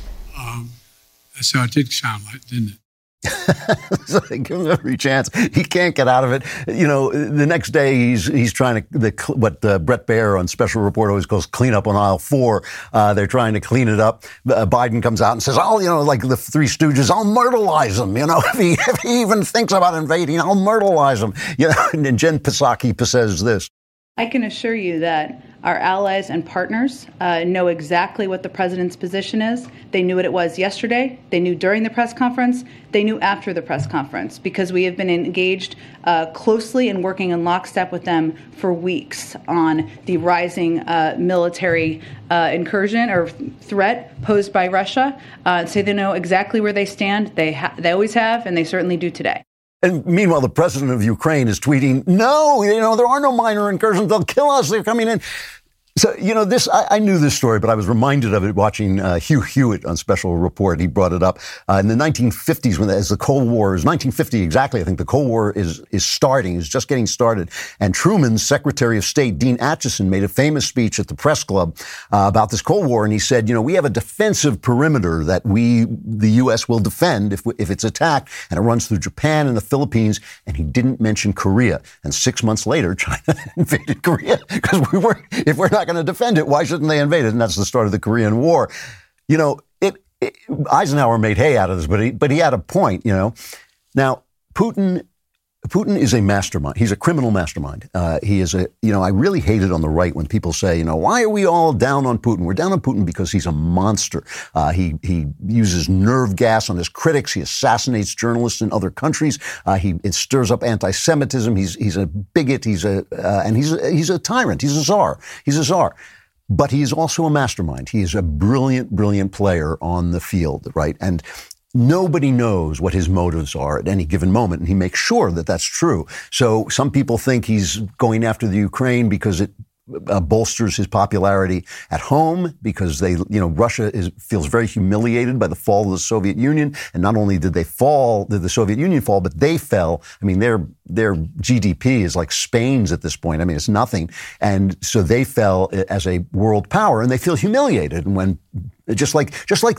That's how it did sound like, didn't it? So they give him every chance. He can't get out of it. The next day he's trying to, what Brett Baer on Special Report always calls clean up on aisle 4. They're trying to clean it up. Biden comes out and says, like the Three Stooges, I'll myrtleize him. If he even thinks about invading, I'll myrtleize him. And Jen Psaki says this. I can assure you that our allies and partners know exactly what the president's position is. They knew what it was yesterday. They knew during the press conference. They knew after the press conference, because we have been engaged closely and working in lockstep with them for weeks on the rising military incursion or threat posed by Russia. So they know exactly where they stand. They always have, and they certainly do today. And meanwhile, the president of Ukraine is tweeting, no, there are no minor incursions. They'll kill us. They're coming in. So, I knew this story, but I was reminded of it watching Hugh Hewitt on Special Report. He brought it up in the 1950s, as the Cold War is 1950 exactly. I think the Cold War is starting, is just getting started. And Truman's Secretary of State, Dean Acheson, made a famous speech at the press club about this Cold War. And he said, we have a defensive perimeter that the U.S. will defend if it's attacked. And it runs through Japan and the Philippines. And he didn't mention Korea. And 6 months later, China invaded Korea because if we're not going to defend it, why shouldn't they invade it? And that's the start of the Korean War. Eisenhower made hay out of this, but he had a point. Now Putin is a mastermind. He's a criminal mastermind. He is I really hate it on the right when people say, why are we all down on Putin? We're down on Putin because he's a monster. He uses nerve gas on his critics. He assassinates journalists in other countries. It stirs up anti-Semitism. He's a bigot. He's a tyrant. He's a czar. But he is also a mastermind. He is a brilliant, brilliant player on the field, right? And nobody knows what his motives are at any given moment, and he makes sure that that's true. So some people think he's going after the Ukraine because it bolsters his popularity at home, because Russia feels very humiliated by the fall of the Soviet Union. And not only did the Soviet Union fall, but they fell. I mean, their GDP is like Spain's at this point. I mean, it's nothing. And so they fell as a world power, and they feel humiliated. And when just like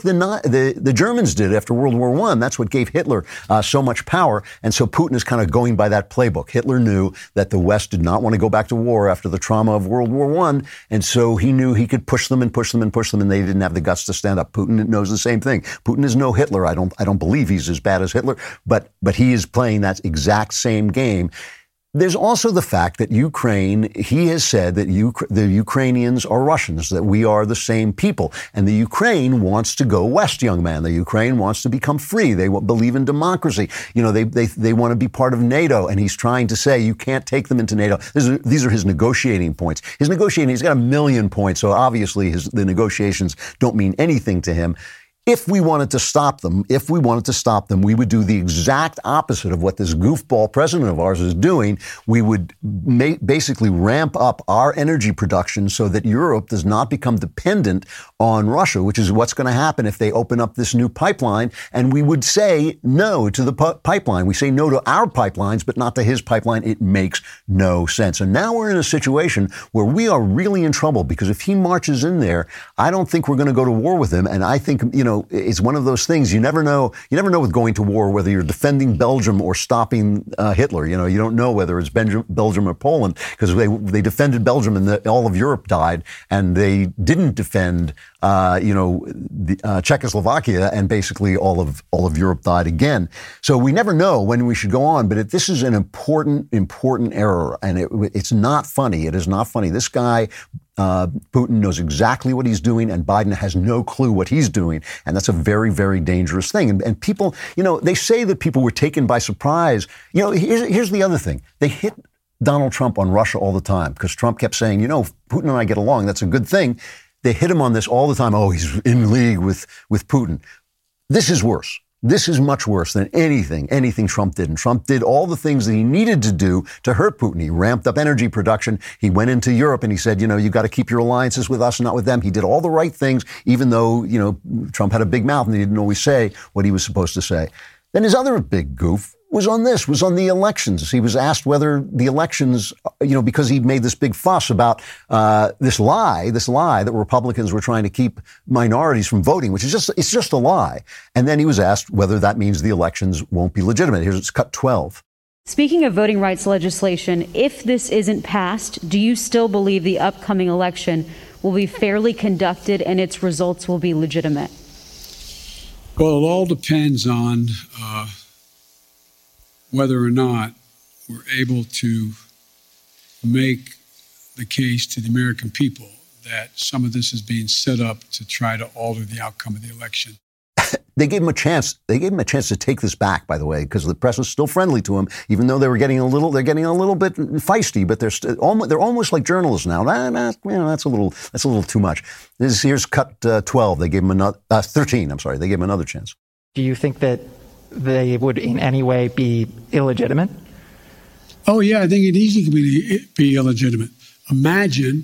the Germans did after World War I. That's what gave Hitler so much power. And so Putin is kind of going by that playbook. Hitler knew that the West did not want to go back to war after the trauma of World War I. And so he knew he could push them and push them and push them, and they didn't have the guts to stand up. Putin knows the same thing. Putin is no Hitler. I don't believe he's as bad as Hitler, but he is playing that exact same game. There's also the fact that he has said that the Ukrainians are Russians, that we are the same people. And the Ukraine wants to go west, young man. The Ukraine wants to become free. They believe in democracy. They want to be part of NATO. And he's trying to say, you can't take them into NATO. These are his negotiating points. He's got 1 million points. So obviously the negotiations don't mean anything to him. If we wanted to stop them, we would do the exact opposite of what this goofball president of ours is doing. We would basically ramp up our energy production so that Europe does not become dependent on Russia, which is what's going to happen if they open up this new pipeline. And we would say no to the pipeline. We say no to our pipelines, but not to his pipeline. It makes no sense. And now we're in a situation where we are really in trouble, because if he marches in there, I don't think we're going to go to war with him. And I think, it's one of those things. You never know with going to war whether you're defending Belgium or stopping Hitler. You don't know whether it's Belgium or Poland, because they defended Belgium and all of Europe died, and they didn't defend Czechoslovakia, and basically all of Europe died again. So we never know when we should go on. But this is an important error, and it's not funny. It is not funny. This guy, Putin, knows exactly what he's doing, and Biden has no clue what he's doing. And that's a very, very dangerous thing. And people, they say that people were taken by surprise. Here's the other thing. They hit Donald Trump on Russia all the time, because Trump kept saying, Putin and I get along. That's a good thing. They hit him on this all the time. Oh, he's in league with Putin. This is worse. This is much worse than anything Trump did. And Trump did all the things that he needed to do to hurt Putin. He ramped up energy production. He went into Europe and he said, you got to keep your alliances with us and not with them. He did all the right things, even though, Trump had a big mouth and he didn't always say what he was supposed to say. Then his other big goof was on the elections. He was asked whether the elections, because he made this big fuss about this lie that Republicans were trying to keep minorities from voting, which is just a lie. And then he was asked whether that means the elections won't be legitimate. Here's cut 12. Speaking of voting rights legislation, if this isn't passed, do you still believe the upcoming election will be fairly conducted and its results will be legitimate? Well, it all depends on whether or not we're able to make the case to the American people that some of this is being set up to try to alter the outcome of the election. They gave him a chance. They gave him a chance to take this back, by the way, because the press was still friendly to him, even though they're getting a little bit feisty. But they're almost like journalists now. That's a little too much. Here's cut 12. They gave him another 13. I'm sorry. They gave him another chance. Do you think that they would in any way be illegitimate? Oh yeah, I think it easily could be illegitimate. Imagine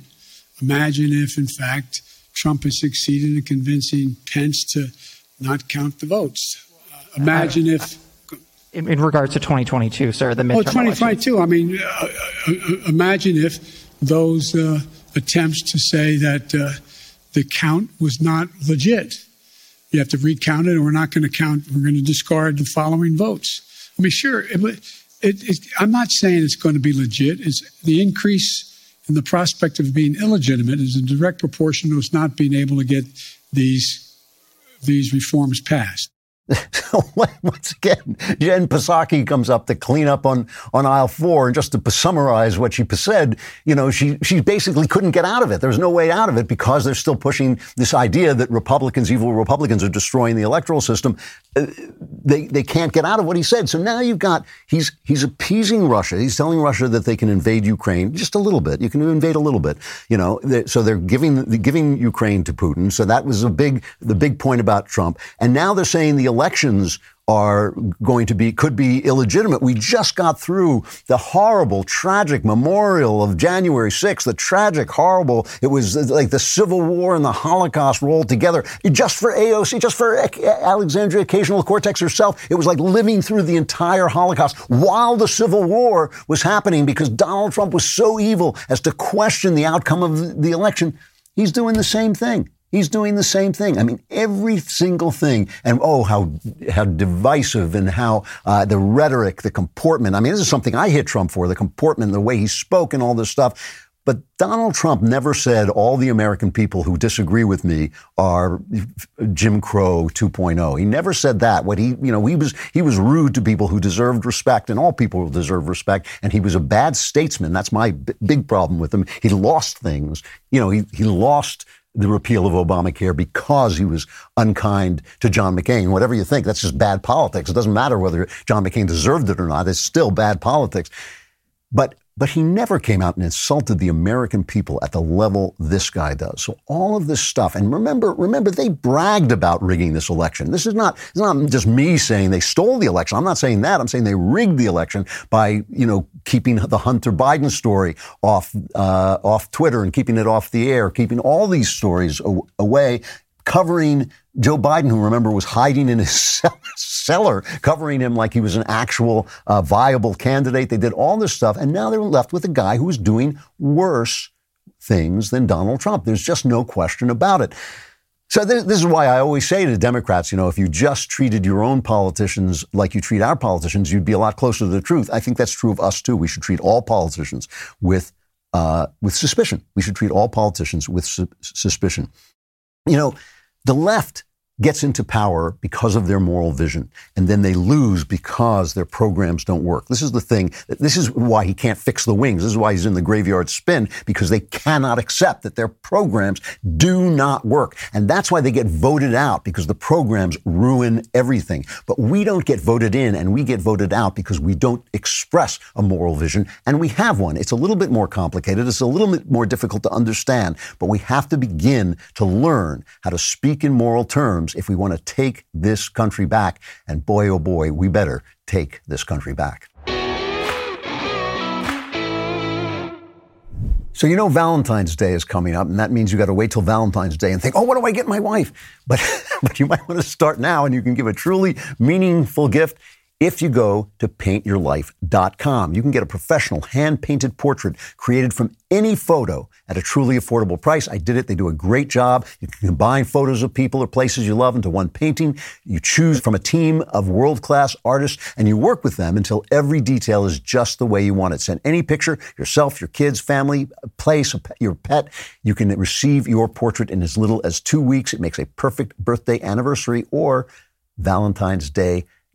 if, in fact, Trump has succeeded in convincing Pence to not count the votes. Imagine if... In regards to 2022, sir, the midterm 2022. Elections. I mean, imagine if those attempts to say that the count was not legit. You have to recount it, and we're not going to count. We're going to discard the following votes. I mean, sure, I'm not saying it's going to be legit. It's the increase in the prospect of being illegitimate is a direct proportion to us not being able to get these reforms passed. So once again, Jen Psaki comes up to clean up on aisle 4, and just to summarize what she said, she basically couldn't get out of it. There's no way out of it because they're still pushing this idea that evil Republicans are destroying the electoral system. They can't get out of what he said. So now you've got, he's appeasing Russia. He's telling Russia that they can invade Ukraine just a little bit. You can invade a little bit, so they're giving Ukraine to Putin. So that was the big point about Trump. And now they're saying the elections are could be illegitimate. We just got through the horrible, tragic memorial of January 6th, the tragic, horrible, it was like the Civil War and the Holocaust rolled together. Just for AOC, just for Alexandria Ocasio-Cortez herself, it was like living through the entire Holocaust while the Civil War was happening because Donald Trump was so evil as to question the outcome of the election. He's doing the same thing. He's doing the same thing. I mean, every single thing. And how divisive and how the rhetoric, the comportment. I mean, this is something I hit Trump for, the comportment, the way he spoke and all this stuff. But Donald Trump never said all the American people who disagree with me are Jim Crow 2.0. He never said that. He was rude to people who deserved respect, and all people deserve respect. And he was a bad statesman. That's my big problem with him. He lost things. He lost the repeal of Obamacare because he was unkind to John McCain. Whatever you think, that's just bad politics. It doesn't matter whether John McCain deserved it or not. It's still bad politics. But he never came out and insulted the American people at the level this guy does. So all of this stuff, and remember, they bragged about rigging this election. It's not just me saying they stole the election. I'm not saying that. I'm saying they rigged the election by, keeping the Hunter Biden story off Twitter and keeping it off the air, keeping all these stories away, covering Joe Biden, who, remember, was hiding in his cellar, covering him like he was an actual viable candidate. They did all this stuff, and now they're left with a guy who is doing worse things than Donald Trump. There's just no question about it. So this is why I always say to Democrats, if you just treated your own politicians like you treat our politicians, you'd be a lot closer to the truth. I think that's true of us, too. We should treat all politicians with suspicion. We should treat all politicians with suspicion. The left gets into power because of their moral vision, and then they lose because their programs don't work. This is the thing. This is why he can't fix the wings. This is why he's in the graveyard spin, because they cannot accept that their programs do not work. And that's why they get voted out, because the programs ruin everything. But we don't get voted in, and we get voted out because we don't express a moral vision, and we have one. It's a little bit more complicated. It's a little bit more difficult to understand, but we have to begin to learn how to speak in moral terms if we want to take this country back. And boy, oh boy, we better take this country back. So Valentine's Day is coming up, and that means you got to wait till Valentine's Day and think, what do I get my wife? But you might want to start now, and you can give a truly meaningful gift if you go to paintyourlife.com. You can get a professional hand-painted portrait created from any photo at a truly affordable price. I did it. They do a great job. You can combine photos of people or places you love into one painting. You choose from a team of world-class artists, and you work with them until every detail is just the way you want it. Send any picture, yourself, your kids, family, place, your pet. You can receive your portrait in as little as 2 weeks. It makes a perfect birthday, anniversary, or Valentine's Day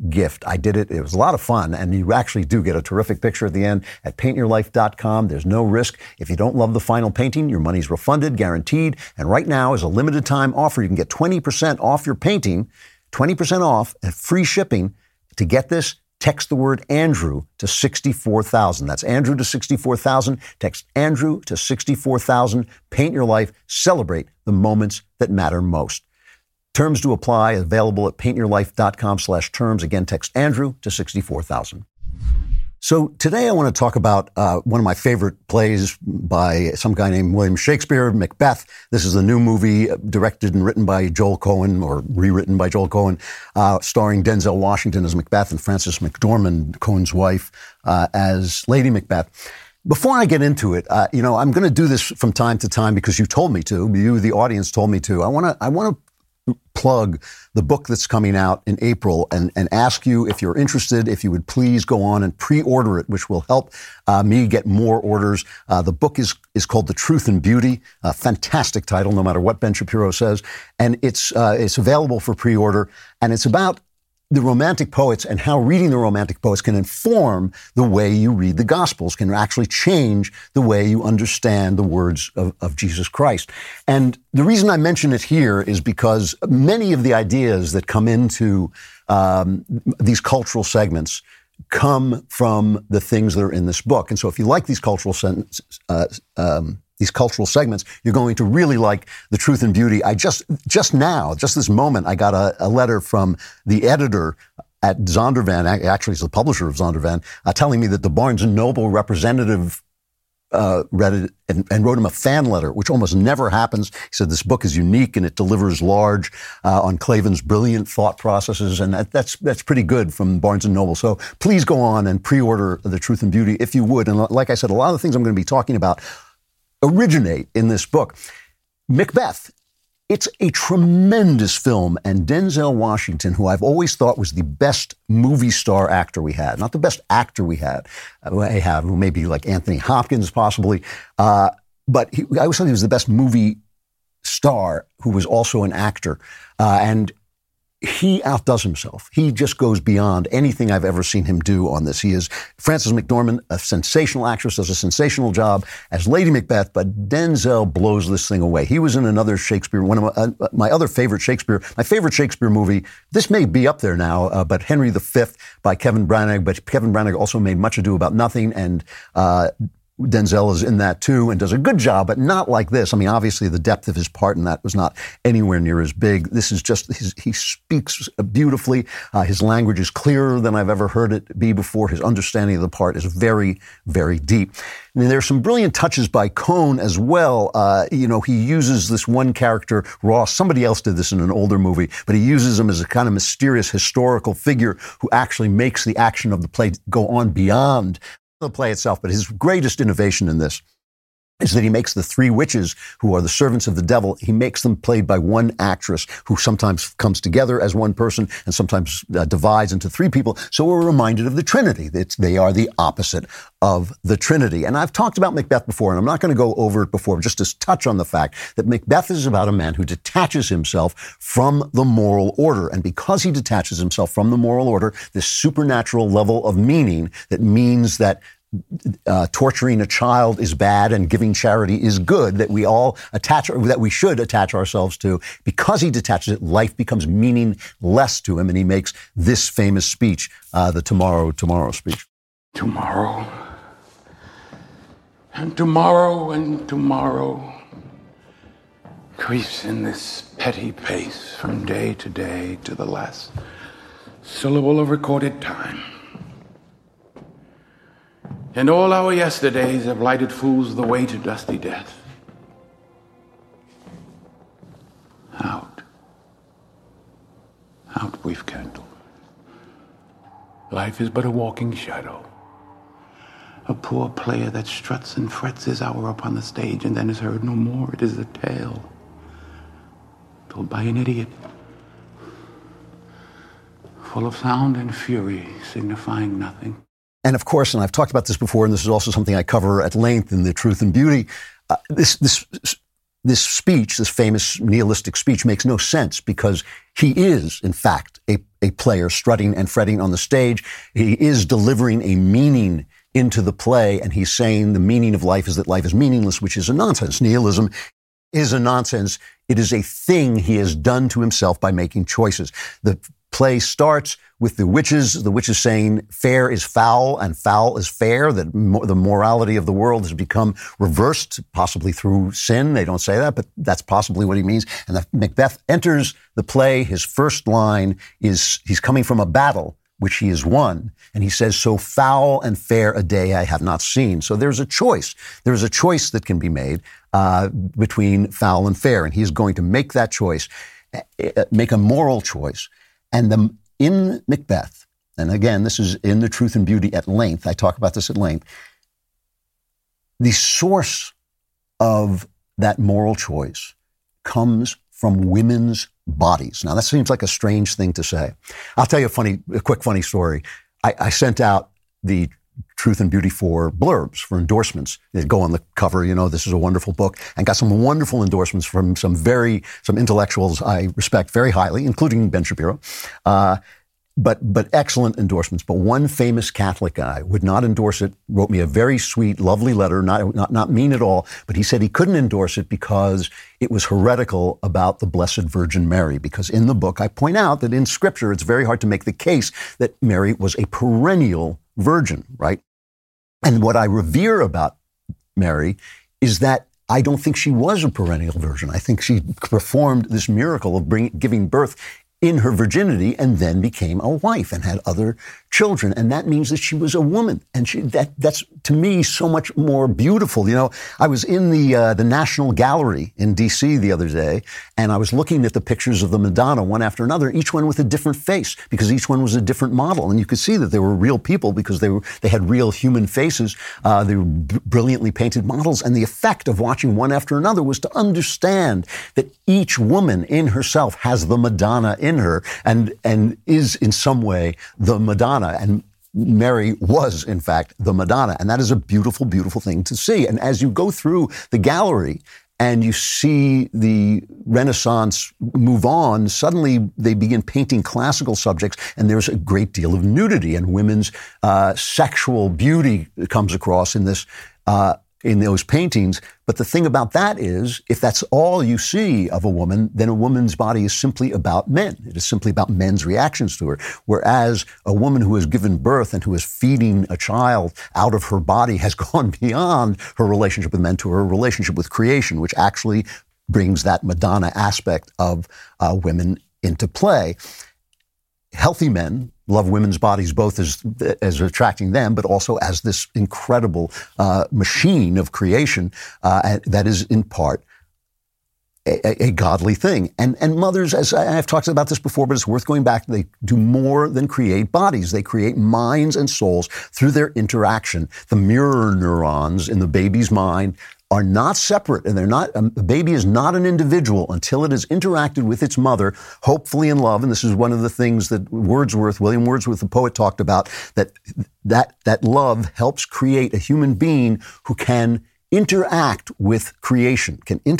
gift. I did it. It was a lot of fun, and you actually do get a terrific picture at the end at paintyourlife.com. There's no risk. If you don't love the final painting, your money's refunded, guaranteed. And right now is a limited time offer. You can get 20% off your painting, 20% off, and free shipping. To get this, text the word Andrew to 64,000. That's Andrew to 64,000. Text Andrew to 64,000. Paint your life. Celebrate the moments that matter most. Terms to apply, available at paintyourlife.com/terms. Again, text Andrew to 64,000. So today I want to talk about one of my favorite plays by some guy named William Shakespeare, Macbeth. This is the new movie directed and written by Joel Cohen, or rewritten by Joel Cohen, starring Denzel Washington as Macbeth and Frances McDormand, Cohen's wife, as Lady Macbeth. Before I get into it, I'm going to do this from time to time because you told me to. You, the audience, told me to. I want to plug the book that's coming out in April and ask you, if you're interested, if you would please go on and pre-order it, which will help me get more orders. The book is called The Truth and Beauty, a fantastic title, no matter what Ben Shapiro says. And it's available for pre-order, and it's about the Romantic poets and how reading the Romantic poets can inform the way you read the Gospels, can actually change the way you understand the words of Jesus Christ. And the reason I mention it here is because many of the ideas that come into these cultural segments come from the things that are in this book. And so if you like these cultural segments, you're going to really like The Truth and Beauty. I just this moment, I got a letter from the editor at Zondervan, actually he's the publisher of Zondervan, telling me that the Barnes & Noble representative read it and wrote him a fan letter, which almost never happens. He said this book is unique and it delivers large on Klavan's brilliant thought processes, and that's pretty good from Barnes & Noble. So please go on and pre-order The Truth and Beauty if you would. And like I said, a lot of the things I'm going to be talking about originate in this book. Macbeth, it's a tremendous film, and Denzel Washington, who I've always thought was the best movie star actor we had, not the best actor we had, who may be like Anthony Hopkins possibly, but I always thought he was the best movie star who was also an actor, and he outdoes himself. He just goes beyond anything I've ever seen him do on this. He is Frances McDormand, a sensational actress, does a sensational job as Lady Macbeth, but Denzel blows this thing away. He was in another Shakespeare, one of my other favorite Shakespeare, my favorite Shakespeare movie. This may be up there now, but Henry V by Kevin Branagh. But Kevin Branagh also made Much Ado About Nothing, and Denzel is in that too and does a good job, but not like this. I mean, obviously the depth of his part in that was not anywhere near as big. This is just, he speaks beautifully. His language is clearer than I've ever heard it be before. His understanding of the part is very, very deep. And there's some brilliant touches by Cohn as well. He uses this one character, Ross. Somebody else did this in an older movie, but he uses him as a kind of mysterious historical figure who actually makes the action of the play go on beyond the play itself. But his greatest innovation in this is that he makes the three witches, who are the servants of the devil, he makes them played by one actress who sometimes comes together as one person and sometimes divides into three people. So we're reminded of the Trinity. They are the opposite of the Trinity. And I've talked about Macbeth before, and I'm not going to go over it before, just to touch on the fact that Macbeth is about a man who detaches himself from the moral order. And because he detaches himself from the moral order, this supernatural level of meaning that means that torturing a child is bad and giving charity is good, that we should attach ourselves to. Because he detaches it, life becomes meaningless to him, and he makes this famous speech, the tomorrow speech. Tomorrow, and tomorrow, and tomorrow creeps in this petty pace from day to day to the last syllable of recorded time. And all our yesterdays have lighted fools the way to dusty death. Out, brief candle. Life is but a walking shadow. A poor player that struts and frets his hour upon the stage and then is heard no more. It is a tale told by an idiot, full of sound and fury, signifying nothing. And of course, and I've talked about this before, and this is also something I cover at length in The Truth and Beauty, this speech, this famous nihilistic speech, makes no sense because he is, in fact, a player strutting and fretting on the stage. He is delivering a meaning into the play, and he's saying the meaning of life is that life is meaningless, which is a nonsense. Nihilism is a nonsense. It is a thing he has done to himself by making choices. The play starts with the witches saying fair is foul and foul is fair, that the morality of the world has become reversed, possibly through sin. They don't say that, but that's possibly what he means. And Macbeth enters the play. His first line is he's coming from a battle which he has won. And he says, so foul and fair a day I have not seen. So there's a choice. There's a choice that can be made between foul and fair. And he is going to make that choice, make a moral choice. And in Macbeth, and again, this is in The Truth and Beauty at length, I talk about this at length, the source of that moral choice comes from women's bodies. Now, that seems like a strange thing to say. I'll tell you a quick funny story. I sent out the Truth and Beauty for blurbs, for endorsements. They go on the cover, this is a wonderful book, and got some wonderful endorsements from some intellectuals I respect very highly, including Ben Shapiro. But excellent endorsements. But one famous Catholic guy would not endorse it, wrote me a very sweet, lovely letter, not mean at all, but he said he couldn't endorse it because it was heretical about the Blessed Virgin Mary. Because in the book, I point out that in Scripture, it's very hard to make the case that Mary was a perennial virgin, right? And what I revere about Mary is that I don't think she was a perennial virgin. I think she performed this miracle of giving birth in her virginity and then became a wife and had other children. And that means that she was a woman. And that's to me so much more beautiful. I was in the National Gallery in D.C. the other day, and I was looking at the pictures of the Madonna one after another, each one with a different face, because each one was a different model. And you could see that they were real people because they had real human faces. They were brilliantly painted models. And the effect of watching one after another was to understand that each woman in herself has the Madonna in her and is in some way the Madonna. And Mary was, in fact, the Madonna. And that is a beautiful, beautiful thing to see. And as you go through the gallery and you see the Renaissance move on, suddenly they begin painting classical subjects, and there's a great deal of nudity, and women's sexual beauty comes across in this in those paintings. But the thing about that is, if that's all you see of a woman, then a woman's body is simply about men. It is simply about men's reactions to her. Whereas a woman who has given birth and who is feeding a child out of her body has gone beyond her relationship with men to her relationship with creation, which actually brings that Madonna aspect of women into play. Healthy men love women's bodies both as attracting them, but also as this incredible machine of creation that is in part a godly thing. And mothers, as I've talked about this before, but it's worth going back, they do more than create bodies. They create minds and souls through their interaction. The mirror neurons in the baby's mind are not separate, and they're not, a baby is not an individual until it has interacted with its mother, hopefully in love. And this is one of the things that William Wordsworth, the poet, talked about, that love helps create a human being who can interact with creation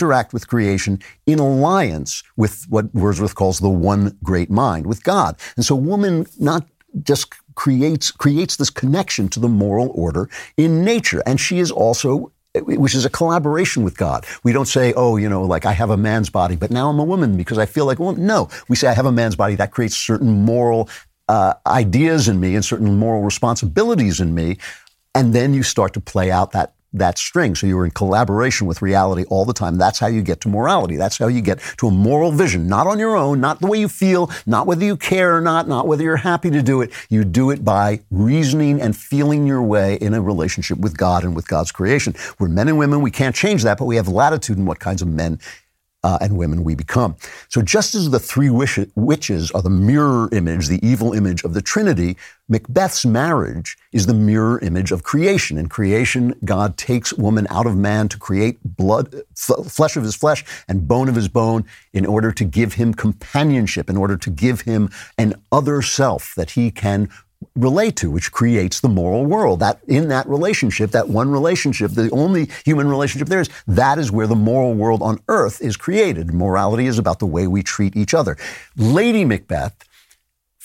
in alliance with what Wordsworth calls the one great mind, with God. And so woman not just creates this connection to the moral order in nature, and she is also, which is a collaboration with God. We don't say, like I have a man's body, but now I'm a woman because I feel like a woman. No, we say I have a man's body that creates certain moral ideas in me and certain moral responsibilities in me. And then you start to play out that string. So you're in collaboration with reality all the time. That's how you get to morality. That's how you get to a moral vision, not on your own, not the way you feel, not whether you care or not whether you're happy to do it. You do it by reasoning and feeling your way in a relationship with God and with God's creation. We're men and women. We can't change that, but we have latitude in what kinds of men and women we become. So just as the three witches are the mirror image, the evil image of the Trinity, Macbeth's marriage is the mirror image of creation. In creation, God takes woman out of man to create flesh of his flesh and bone of his bone in order to give him companionship, in order to give him an other self that he can relate to, which creates the moral world. That in that relationship, that one relationship, the only human relationship there is, that is where the moral world on earth is created. Morality is about the way we treat each other. Lady Macbeth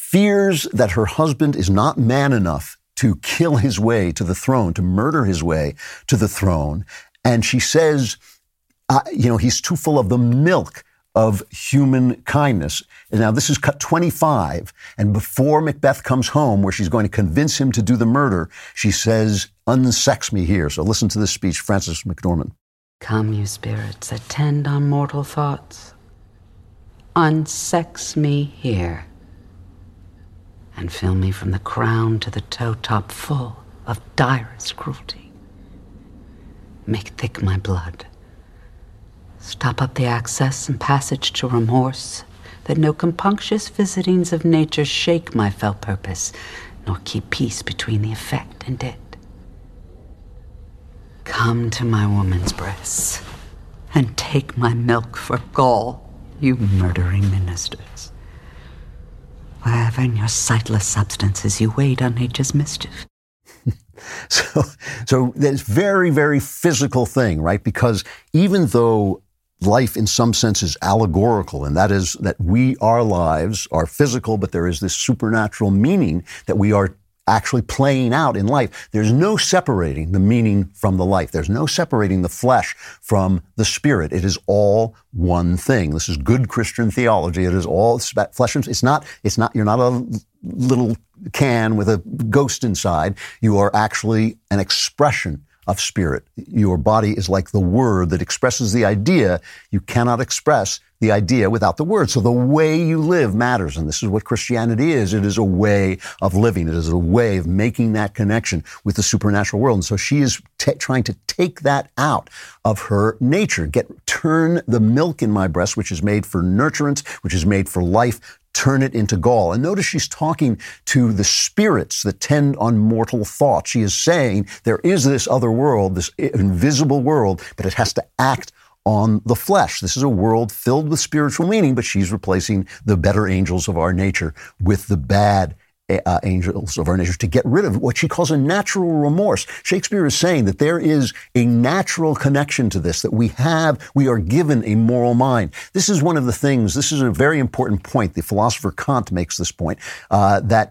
fears that her husband is not man enough to kill his way to the throne, to murder his way to the throne. And she says, he's too full of the milk of human kindness. And now this is cut 25. And before Macbeth comes home, where she's going to convince him to do the murder, she says, unsex me here. So listen to this speech, Frances McDormand. Come, you spirits, attend on mortal thoughts. Unsex me here. And fill me from the crown to the toe top full of direst cruelty. Make thick my blood. Stop up the access and passage to remorse, that no compunctious visitings of nature shake my fell purpose, nor keep peace between the effect and it. Come to my woman's breasts, and take my milk for gall, you murdering ministers. Wherever in your sightless substances you wait on nature's mischief. So there's very, very physical thing, right? Because even though life in some sense is allegorical, and that is that our lives are physical, but there is this supernatural meaning that we are actually playing out in life. There's no separating the meaning from the life. There's no separating the flesh from the spirit. It is all one thing. This is good Christian theology. It is all flesh and it's not, you're not a little can with a ghost inside. You are actually an expression of spirit. Your body is like the word that expresses the idea. You cannot express the idea without the word. So the way you live matters. And this is what Christianity is. It is a way of living. It is a way of making that connection with the supernatural world. And so she is trying to take that out of her nature. Turn the milk in my breast, which is made for nurturance, which is made for life, turn it into gall. And notice she's talking to the spirits that tend on mortal thought. She is saying there is this other world, this invisible world, but it has to act on the flesh. This is a world filled with spiritual meaning, but she's replacing the better angels of our nature with the bad angels of our nature to get rid of what she calls a natural remorse. Shakespeare is saying that there is a natural connection to this, that we are given a moral mind. This is one of the things, this is a very important point. The philosopher Kant makes this point, that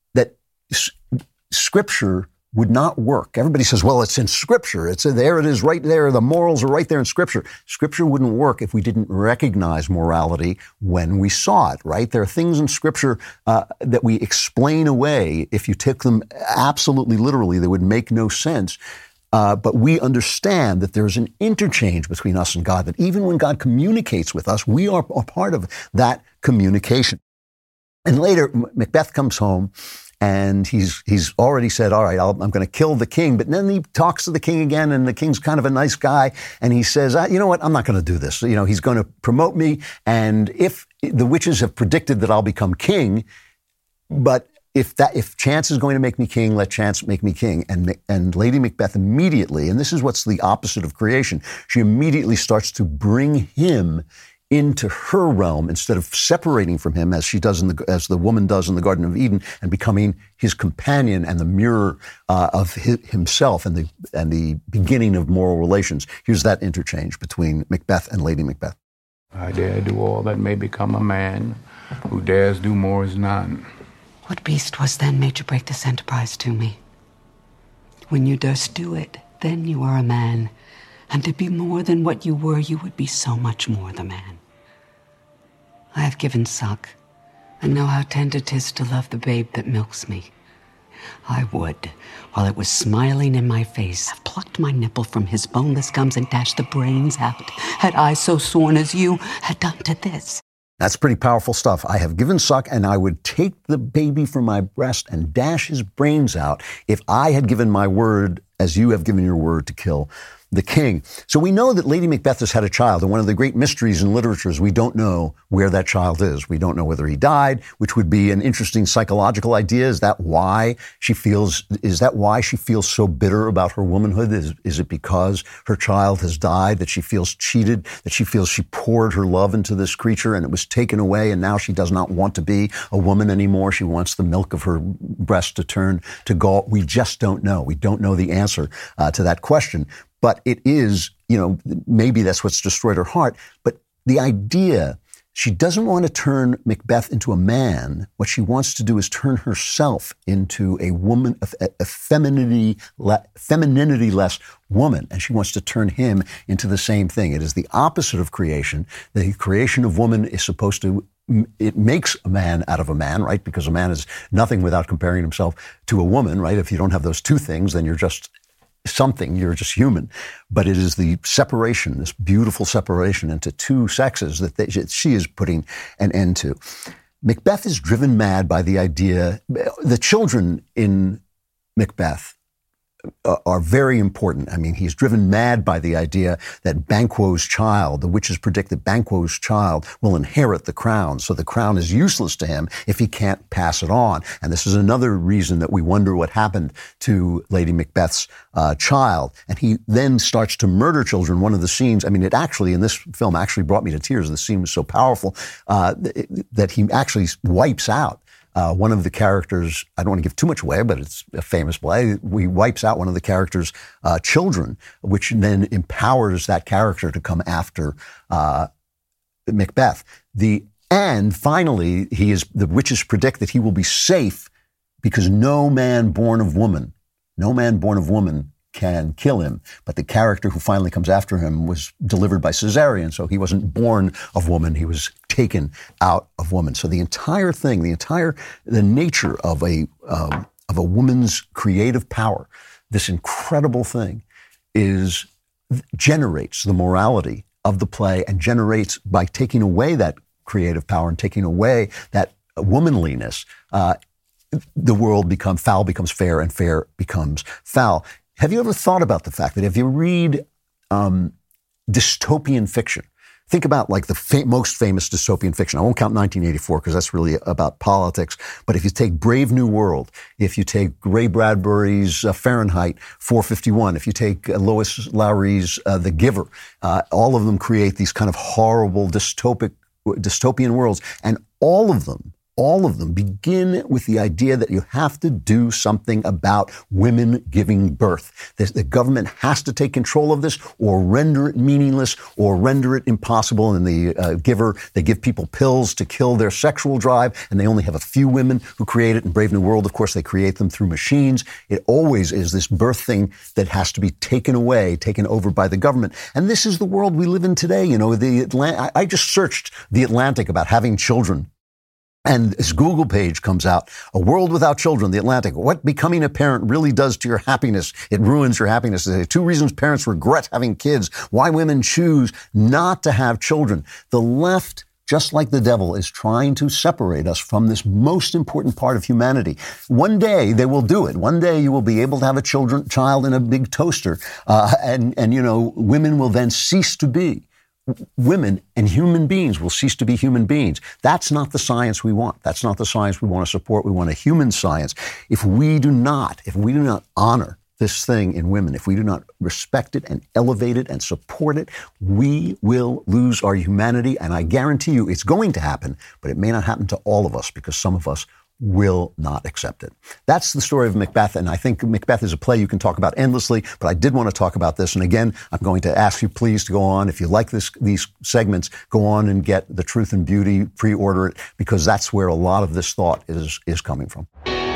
Scripture would not work. Everybody says, well, it's in Scripture. There it is right there. The morals are right there in Scripture. Scripture wouldn't work if we didn't recognize morality when we saw it, right? There are things in Scripture that we explain away. If you took them absolutely literally, they would make no sense. But we understand that there's an interchange between us and God, that even when God communicates with us, we are a part of that communication. And later, Macbeth comes home, and he's already said, all right, I'm going to kill the king. But then he talks to the king again, and the king's kind of a nice guy. And he says, you know what, I'm not going to do this. He's going to promote me. And if the witches have predicted that I'll become king, but if chance is going to make me king, let chance make me king. And Lady Macbeth immediately, and this is what's the opposite of creation, she immediately starts to bring him into her realm instead of separating from him as she does as the woman does in the Garden of Eden, and becoming his companion and the mirror of himself and the beginning of moral relations. Here's that interchange between Macbeth and Lady Macbeth. I dare do all that may become a man. Who dares do more is none. What beast was then made to break this enterprise to me? When you durst do it, then you are a man. And to be more than what you were, you would be so much more the man. I have given suck, and know how tender 'tis to love the babe that milks me. I would, while it was smiling in my face, have plucked my nipple from his boneless gums and dashed the brains out, had I so sworn as you had done to this. That's pretty powerful stuff. I have given suck, and I would take the baby from my breast and dash his brains out if I had given my word as you have given your word to kill the king. So we know that Lady Macbeth has had a child, and one of the great mysteries in literature is we don't know where that child is. We don't know whether he died, which would be an interesting psychological idea. Is that why she feels so bitter about her womanhood? Is it because her child has died that she feels cheated, that she feels she poured her love into this creature and it was taken away, and now she does not want to be a woman anymore? She wants the milk of her breast to turn to gall. We just don't know. We don't know the answer to that question. But it is, maybe that's what's destroyed her heart. But the idea She doesn't want to turn Macbeth into a man. What she wants to do is turn herself into a woman, a femininity-less woman, and she wants to turn him into the same thing. It is the opposite of creation. The creation of woman is supposed to, it makes a man out of a man, right? Because a man is nothing without comparing himself to a woman, right? If you don't have those two things, then you're just something, you're just human. But it is the separation, this beautiful separation into two sexes that she is putting an end to. Macbeth is driven mad by the idea, the children in Macbeth are very important. I mean, he's driven mad by the idea that Banquo's child, the witches predict that Banquo's child will inherit the crown. So the crown is useless to him if he can't pass it on. And this is another reason that we wonder what happened to Lady Macbeth's child. And he then starts to murder children. One of the scenes, I mean, it actually, in this film, actually brought me to tears. The scene was so powerful that he actually wipes out one of the characters. I don't want to give too much away, but it's a famous play. He wipes out one of the characters' children, which then empowers that character to come after Macbeth. And finally, the witches predict that he will be safe because no man born of woman can kill him. But the character who finally comes after him was delivered by cesarean, so he wasn't born of woman, he was taken out of woman. So the entire thing, the nature of a woman's creative power, this incredible thing, generates the morality of the play and generates, by taking away that creative power and taking away that womanliness, the world foul becomes fair and fair becomes foul. Have you ever thought about the fact that if you read dystopian fiction, think about like the most famous dystopian fiction. I won't count 1984 because that's really about politics. But if you take Brave New World, if you take Ray Bradbury's Fahrenheit 451, if you take Lois Lowry's The Giver, all of them create these kind of horrible dystopian worlds. And all of them begin with the idea that you have to do something about women giving birth. The government has to take control of this or render it meaningless or render it impossible. In The Giver, they give people pills to kill their sexual drive, and they only have a few women who create it. In Brave New World, of course, they create them through machines. It always is this birth thing that has to be taken over by the government. And this is the world we live in today. You know, I just searched The Atlantic about having children. And this Google page comes out, A World Without Children, The Atlantic. What becoming a parent really does to your happiness. It ruins your happiness. 2 reasons parents regret having kids. Why women choose not to have children. The left, just like the devil, is trying to separate us from this most important part of humanity. One day they will do it. One day you will be able to have a child in a big toaster. And you know, women will then cease to be women, and human beings will cease to be human beings. That's not the science we want. That's not the science we want to support. We want a human science. If we do not honor this thing in women, if we do not respect it and elevate it and support it, we will lose our humanity. And I guarantee you it's going to happen, but it may not happen to all of us because some of us will not accept it. That's the story of Macbeth, and I think Macbeth is a play you can talk about endlessly, but I did want to talk about this. And again, I'm going to ask you please to go on. If you like these segments, go on and get The Truth and Beauty, pre-order it, because that's where a lot of this thought is coming from.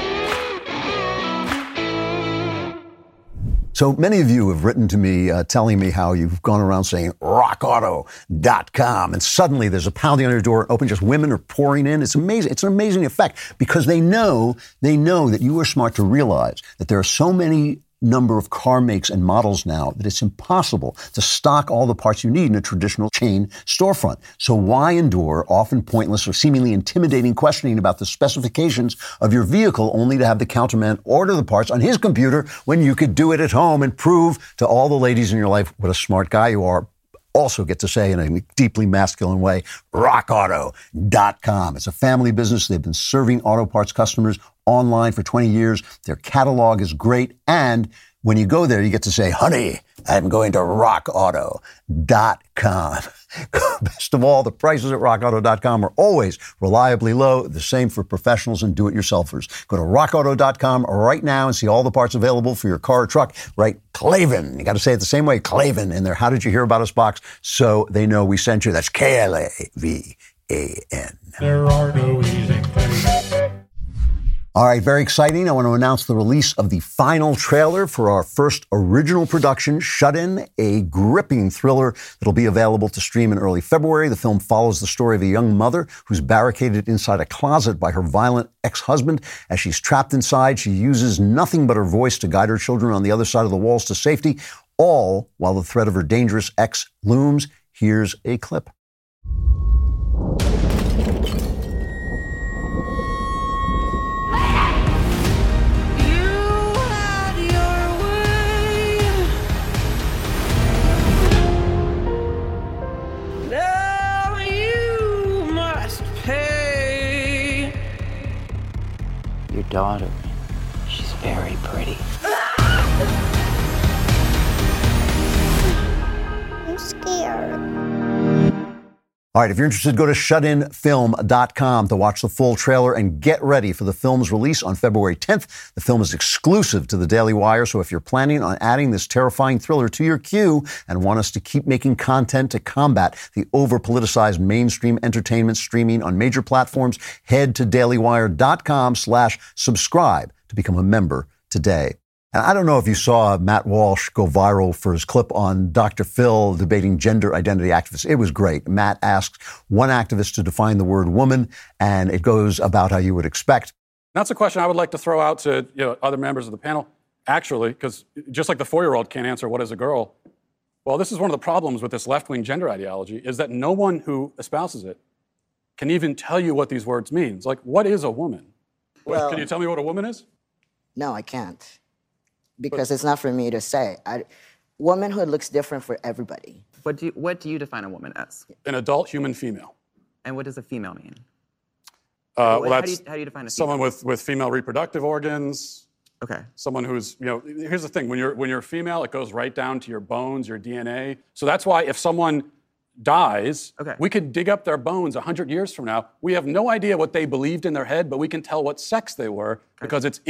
So many of you have written to me telling me how you've gone around saying rockauto.com, and suddenly there's a pounding on your door, open, just women are pouring in. It's amazing. It's an amazing effect because they know that you are smart to realize that there are so many number of car makes and models now that it's impossible to stock all the parts you need in a traditional chain storefront. So why endure often pointless or seemingly intimidating questioning about the specifications of your vehicle only to have the counterman order the parts on his computer when you could do it at home and prove to all the ladies in your life what a smart guy you are? Also get to say in a deeply masculine way, rockauto.com. It's a family business. They've been serving auto parts customers online for 20 years. Their catalog is great. And when you go there, you get to say, honey, I'm going to rockauto.com. Best of all, the prices at rockauto.com are always reliably low. The same for professionals and do-it-yourselfers. Go to rockauto.com right now and see all the parts available for your car or truck. Write Klavan. You got to say it the same way, Klavan, in their How Did You Hear About Us box so they know we sent you. That's Klavan. There are no easy things. All right, very exciting. I want to announce the release of the final trailer for our first original production, Shut In, a gripping thriller that'll be available to stream in early February. The film follows the story of a young mother who's barricaded inside a closet by her violent ex-husband. As she's trapped inside, she uses nothing but her voice to guide her children on the other side of the walls to safety, all while the threat of her dangerous ex looms. Here's a clip. Your daughter, she's very pretty. I'm scared. All right, if you're interested, go to shutinfilm.com to watch the full trailer and get ready for the film's release on February 10th. The film is exclusive to the Daily Wire, so if you're planning on adding this terrifying thriller to your queue and want us to keep making content to combat the over-politicized mainstream entertainment streaming on major platforms, head to dailywire.com/subscribe to become a member today. And I don't know if you saw Matt Walsh go viral for his clip on Dr. Phil debating gender identity activists. It was great. Matt asks one activist to define the word woman, and it goes about how you would expect. That's a question I would like to throw out to other members of the panel, actually, because just like the 4-year-old can't answer what is a girl. Well, this is one of the problems with this left-wing gender ideology, is that no one who espouses it can even tell you what these words mean. It's like, what is a woman? Well, can you tell me what a woman is? No, I can't. Because it's not for me to say. Womanhood looks different for everybody. What do you define a woman as? An adult human female. And what does a female mean? Well, that's how do you define a female? someone with female reproductive organs. Okay. Someone who's, here's the thing, when you're female, it goes right down to your bones, your DNA. So that's why if someone dies, we could dig up their bones 100 years from now. We have no idea what they believed in their head, but we can tell what sex they were because it's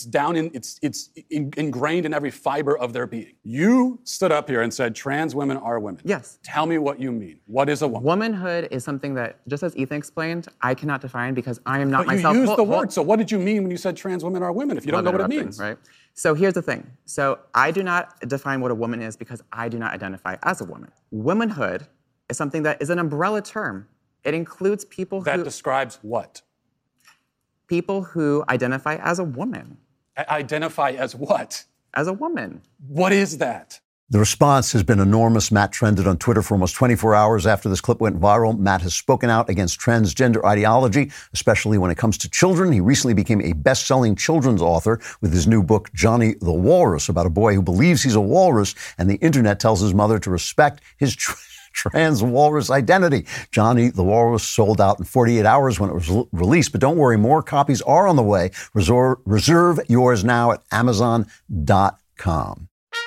ingrained in every fiber of their being. You stood up here and said trans women are women. Yes. Tell me what you mean. What is a woman? Womanhood is something that, just as Ethan explained, I cannot define because I am not myself. But you used the word, so what did you mean when you said trans women are women if you don't know what it means? Right. So here's the thing. So I do not define what a woman is because I do not identify as a woman. Womanhood is something that is an umbrella term. It includes people who... That describes what? People who identify as a woman. Identify as what? As a woman. What is that? The response has been enormous. Matt trended on Twitter for almost 24 hours after this clip went viral. Matt has spoken out against transgender ideology, especially when it comes to children. He recently became a best-selling children's author with his new book, Johnny the Walrus, about a boy who believes he's a walrus, and the internet tells his mother to respect his trans walrus identity. Johnny the Walrus sold out in 48 hours when it was released, but don't worry, more copies are on the way. Reserve yours now at Amazon.com.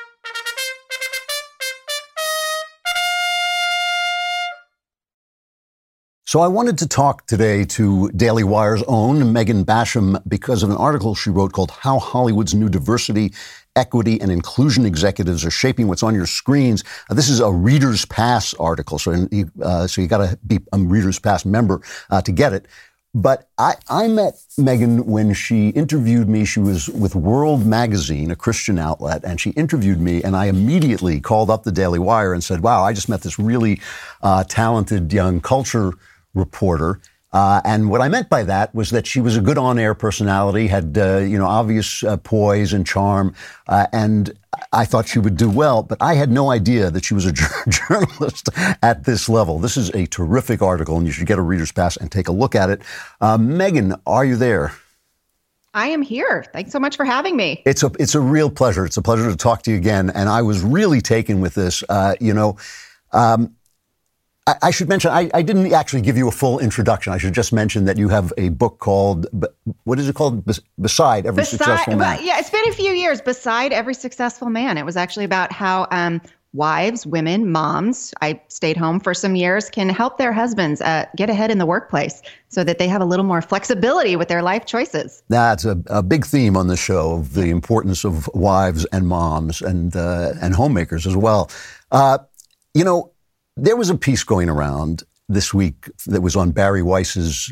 So I wanted to talk today to Daily Wire's own Megan Basham because of an article she wrote called How Hollywood's New Diversity, Equity, and Inclusion Executives Are Shaping What's on Your Screens. This is a Reader's Pass article, so you got to be a Reader's Pass member to get it. But I met Megan when she interviewed me. She was with World Magazine, a Christian outlet, and she interviewed me, and I immediately called up the Daily Wire and said, wow, I just met this really talented young culture reporter. And what I meant by that was that she was a good on-air personality, had, obvious poise and charm. And I thought she would do well, but I had no idea that she was a journalist at this level. This is a terrific article, and you should get a Reader's Pass and take a look at it. Megan, are you there? I am here. Thanks so much for having me. It's a real pleasure. It's a pleasure to talk to you again. And I was really taken with this, I should mention, I didn't actually give you a full introduction. I should just mention that you have a book called, what is it called? Beside Every Successful Man. Yeah, it's been a few years. Beside Every Successful Man. It was actually about how wives, women, moms, I stayed home for some years, can help their husbands get ahead in the workplace so that they have a little more flexibility with their life choices. That's a big theme on the show, of the importance of wives and moms and homemakers as well. There was a piece going around this week that was on Barry Weiss's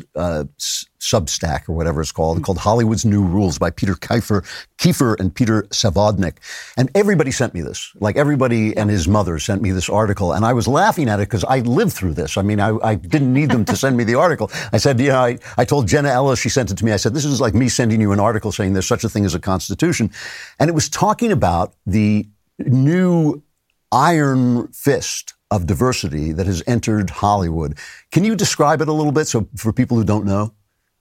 Substack or whatever it's called Hollywood's New Rules by Peter Kiefer and Peter Savodnik. And everybody sent me this. Like everybody and his mother sent me this article. And I was laughing at it because I lived through this. I mean, I didn't need them to send me the article. I said, I told Jenna Ellis, she sent it to me. I said, this is like me sending you an article saying there's such a thing as a constitution. And it was talking about the new iron fist of diversity that has entered Hollywood. Can you describe it a little bit so for people who don't know?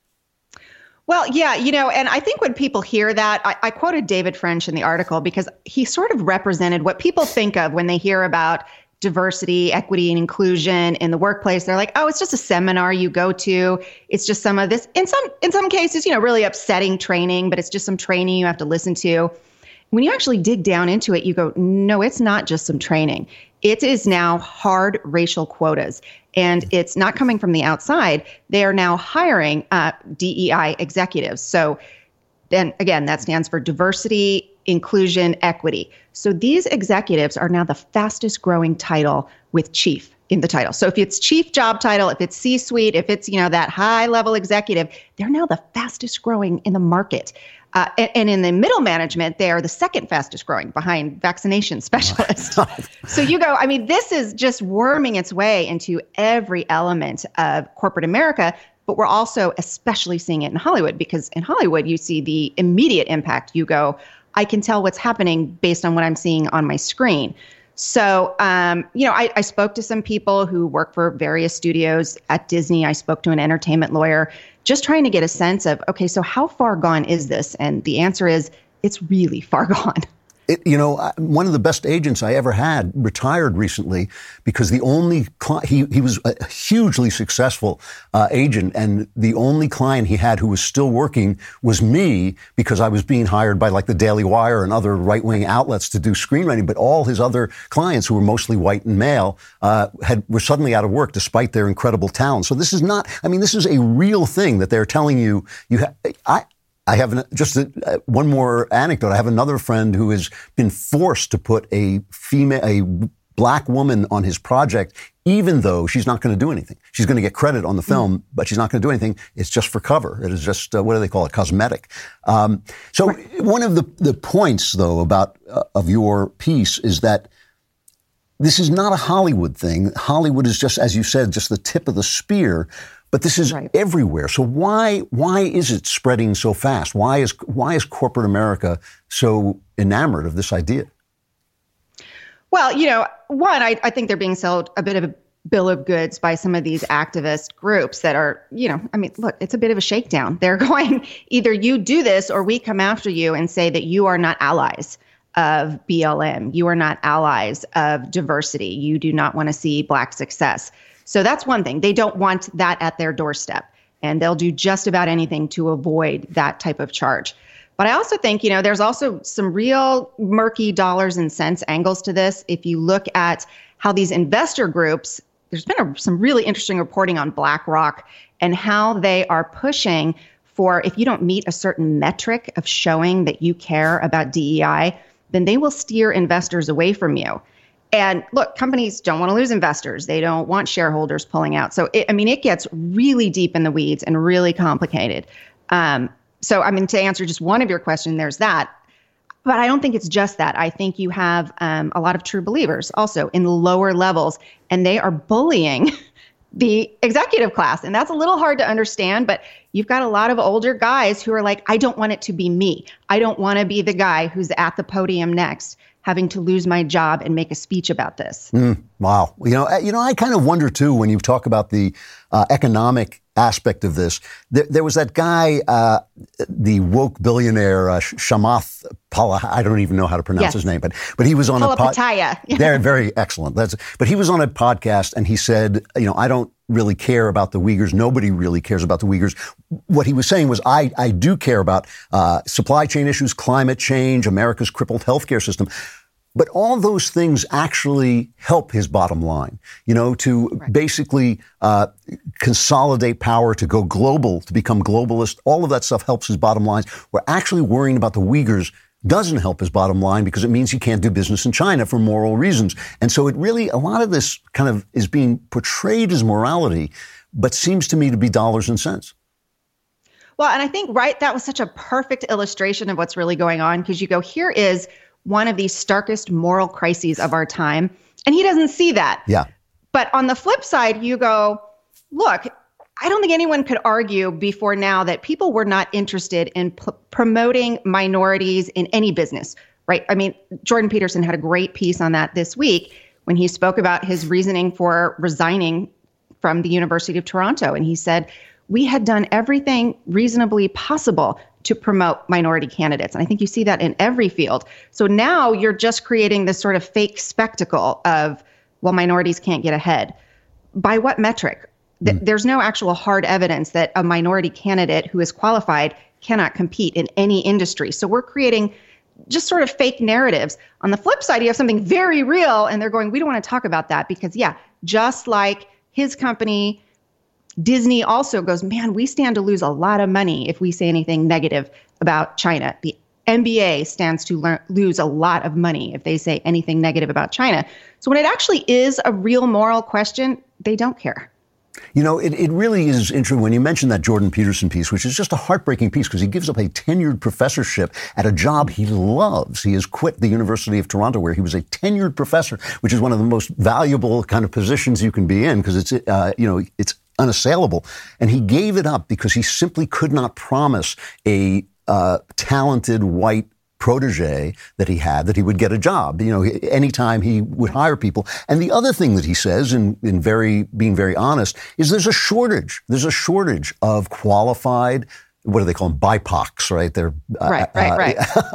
Well, yeah, and I think when people hear that, I quoted David French in the article because he sort of represented what people think of when they hear about diversity, equity, and inclusion in the workplace. They're like, oh, it's just a seminar you go to. It's just some of this, in some cases, really upsetting training, but it's just some training you have to listen to. When you actually dig down into it, you go, no, it's not just some training. It is now hard racial quotas, and it's not coming from the outside. They are now hiring DEI executives. So then again, that stands for diversity, inclusion, equity. So these executives are now the fastest growing title with chief in the title. So if it's chief job title, if it's C-suite, if it's, that high level executive, they're now the fastest growing in the market. And in the middle management, they are the second fastest growing behind vaccination specialists. So you go, this is just worming its way into every element of corporate America, but we're also especially seeing it in Hollywood because in Hollywood, you see the immediate impact. You go, I can tell what's happening based on what I'm seeing on my screen. So, I spoke to some people who work for various studios at Disney. I spoke to an entertainment lawyer just trying to get a sense of, okay, so how far gone is this? And the answer is it's really far gone. One of the best agents I ever had retired recently because the only he was a hugely successful agent, and the only client he had who was still working was me because I was being hired by like the Daily Wire and other right-wing outlets to do screenwriting. But all his other clients, who were mostly white and male, were suddenly out of work despite their incredible talent. So this is not. this is a real thing that they're telling you. I have one more anecdote. I have another friend who has been forced to put a black woman on his project, even though she's not going to do anything. She's going to get credit on the film, but she's not going to do anything. It's just for cover. It is just, what do they call it? Cosmetic. So one of the points, though, of your piece is that this is not a Hollywood thing. Hollywood is just, as you said, just the tip of the spear. But this is everywhere. So why is it spreading so fast? Why is corporate America so enamored of this idea? Well, one, I think they're being sold a bit of a bill of goods by some of these activist groups that are, look, it's a bit of a shakedown. They're going, either you do this or we come after you and say that you are not allies of BLM. You are not allies of diversity. You do not want to see Black success. So that's one thing. They don't want that at their doorstep, and they'll do just about anything to avoid that type of charge. But I also think, there's also some real murky dollars and cents angles to this. If you look at how these investor groups, there's been some really interesting reporting on BlackRock and how they are pushing for, if you don't meet a certain metric of showing that you care about DEI, then they will steer investors away from you. And look, companies don't want to lose investors. They don't want shareholders pulling out. So, it gets really deep in the weeds and really complicated. To answer just one of your questions, there's that. But I don't think it's just that. I think you have a lot of true believers also in the lower levels, and they are bullying the executive class. And that's a little hard to understand, but you've got a lot of older guys who are like, I don't want it to be me. I don't want to be the guy who's at the podium next, having to lose my job and make a speech about this. Wow. I kind of wonder, too, when you talk about the economic aspect of this. There was that guy, the woke billionaire, Chamath Palihapitiya. I don't even know how to pronounce his name, but he was on a podcast. They're very excellent. But he was on a podcast and he said, I don't really care about the Uyghurs. Nobody really cares about the Uyghurs. What he was saying was, I do care about supply chain issues, climate change, America's crippled healthcare system. But all those things actually help his bottom line, to basically consolidate power, to go global, to become globalist. All of that stuff helps his bottom lines. We're actually worrying about the Uyghurs doesn't help his bottom line because it means he can't do business in China for moral reasons. And so it really, a lot of this kind of is being portrayed as morality, but seems to me to be dollars and cents. Well, and I think, right, that was such a perfect illustration of what's really going on, because you go, here is one of the starkest moral crises of our time, and he doesn't see that. Yeah. But on the flip side, you go, look, I don't think anyone could argue before now that people were not interested in promoting minorities in any business, right? I mean, Jordan Peterson had a great piece on that this week when he spoke about his reasoning for resigning from the University of Toronto. And he said, we had done everything reasonably possible to promote minority candidates. And I think you see that in every field. So now you're just creating this sort of fake spectacle of, well, minorities can't get ahead. By what metric? There's no actual hard evidence that a minority candidate who is qualified cannot compete in any industry. So we're creating just sort of fake narratives. On the flip side, you have something very real, and they're going, we don't want to talk about that because, yeah, just like his company, Disney also goes, man, we stand to lose a lot of money if we say anything negative about China. The NBA stands to lose a lot of money if they say anything negative about China. So when it actually is a real moral question, they don't care. You know, it really is interesting when you mentioned that Jordan Peterson piece, which is just a heartbreaking piece because he gives up a tenured professorship at a job he loves. He has quit the University of Toronto where he was a tenured professor, which is one of the most valuable kind of positions you can be in because it's, it's unassailable. And he gave it up because he simply could not promise a talented white protege that he had, that he would get a job, anytime he would hire people. And the other thing that he says, in being very honest, is there's a shortage. There's a shortage of qualified, what do they call them? BIPOCs, right? They're right.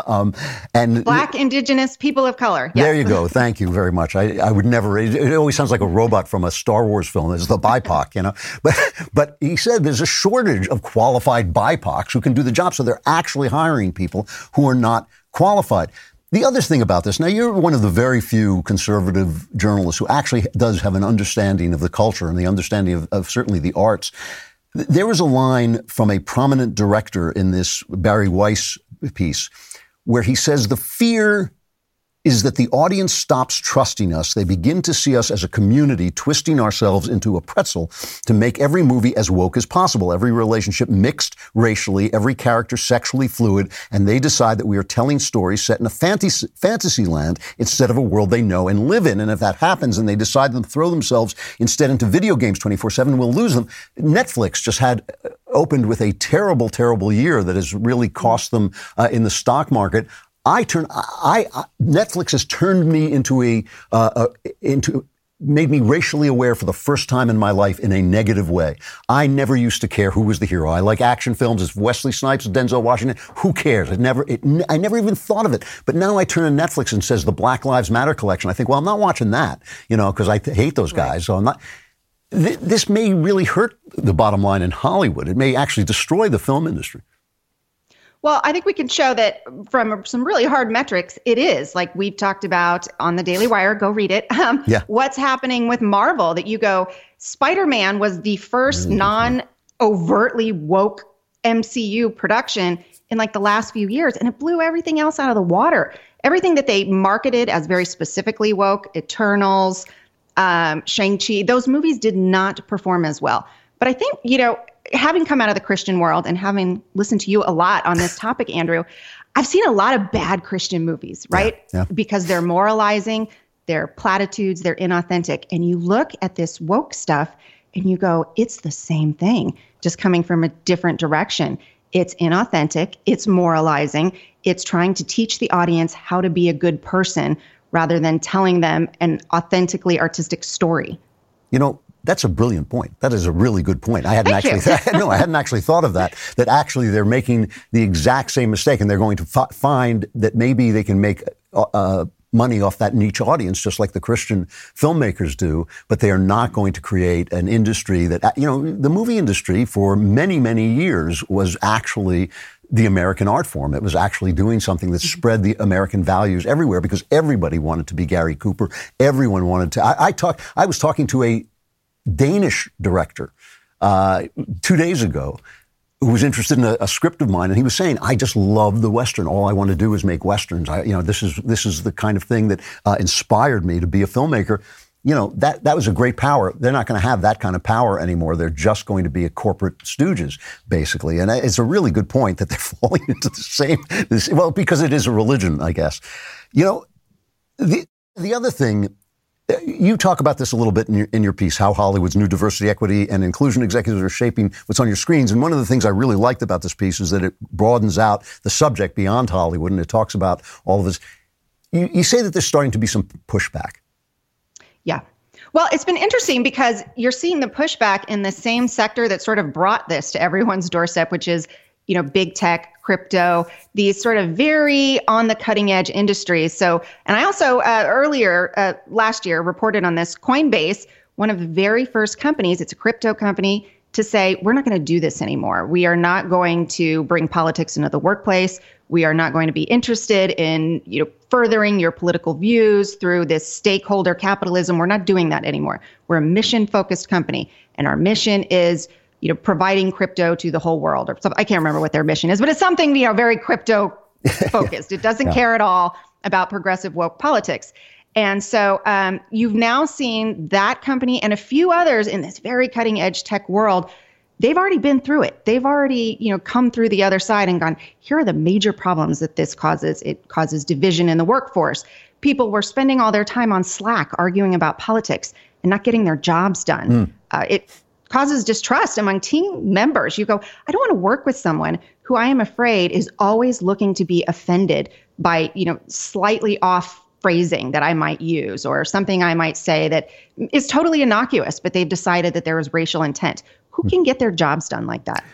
And Black, Indigenous, people of color. Yes. There you go. Thank you very much. I would never. It always sounds like a robot from a Star Wars film. It's the BIPOC, But he said there's a shortage of qualified BIPOCs who can do the job. So they're actually hiring people who are not qualified. The other thing about this, now you're one of the very few conservative journalists who actually does have an understanding of the culture and the understanding of certainly the arts. There was a line from a prominent director in this Barry Weiss piece where he says the fear is that the audience stops trusting us. They begin to see us as a community twisting ourselves into a pretzel to make every movie as woke as possible, every relationship mixed racially, every character sexually fluid, and they decide that we are telling stories set in a fantasy land instead of a world they know and live in. And if that happens and they decide to throw themselves instead into video games 24/7, we'll lose them. Netflix just opened with a terrible, terrible year that has really cost them in the stock market. Netflix has turned me made me racially aware for the first time in my life in a negative way. I never used to care who was the hero. I like action films. It's Wesley Snipes, Denzel Washington. Who cares? I never even thought of it. But now I turn to Netflix and says the Black Lives Matter collection. I think, well, I'm not watching that, because I hate those guys. So I'm not. This may really hurt the bottom line in Hollywood. It may actually destroy the film industry. Well, I think we can show that from some really hard metrics, it is. Like we've talked about on the Daily Wire, go read it. What's happening with Marvel that you go, Spider-Man was the first non-overtly woke MCU production in like the last few years, and it blew everything else out of the water. Everything that they marketed as very specifically woke, Eternals, Shang-Chi, those movies did not perform as well. But I think, having come out of the Christian world and having listened to you a lot on this topic, Andrew, I've seen a lot of bad Christian movies, right? Yeah. Because they're moralizing, they're platitudes, they're inauthentic. And you look at this woke stuff and you go, it's the same thing, just coming from a different direction. It's inauthentic, it's moralizing, it's trying to teach the audience how to be a good person rather than telling them an authentically artistic story. That's a brilliant point. That is a really good point. I hadn't actually thought of that. That actually they're making the exact same mistake, and they're going to find that maybe they can make money off that niche audience, just like the Christian filmmakers do. But they are not going to create an industry that the movie industry for many, many years was actually the American art form. It was actually doing something that spread the American values everywhere because everybody wanted to be Gary Cooper. Everyone wanted to. I was talking to a Danish director 2 days ago who was interested in a script of mine, and he was saying, I just love the Western. All I want to do is make Westerns. This is the kind of thing that inspired me to be a filmmaker. That was a great power. They're not going to have that kind of power anymore. They're just going to be a corporate stooges, basically. And it's a really good point that they're falling into the same, because it is a religion, I guess. The other thing, you talk about this a little bit in your piece, how Hollywood's new diversity, equity, and inclusion executives are shaping what's on your screens. And one of the things I really liked about this piece is that it broadens out the subject beyond Hollywood, and it talks about all of this. You say that there's starting to be some pushback. Yeah. Well, it's been interesting because you're seeing the pushback in the same sector that sort of brought this to everyone's doorstep, which is, big tech, crypto, these sort of very on the cutting edge industries. So, and I also earlier last year reported on this. Coinbase, one of the very first companies, it's a crypto company, to say, we're not going to do this anymore. We are not going to bring politics into the workplace. We are not going to be interested in, furthering your political views through this stakeholder capitalism. We're not doing that anymore. We're a mission-focused company, and our mission is, providing crypto to the whole world. Or something. I can't remember what their mission is, but it's something, very crypto-focused. It doesn't care at all about progressive woke politics. And so you've now seen that company and a few others in this very cutting-edge tech world. They've already been through it. They've already, come through the other side and gone, here are the major problems that this causes. It causes division in the workforce. People were spending all their time on Slack arguing about politics and not getting their jobs done. It causes distrust among team members. You go, I don't want to work with someone who I am afraid is always looking to be offended by, slightly off phrasing that I might use or something I might say that is totally innocuous, but they've decided that there was racial intent. Who can get their jobs done like that?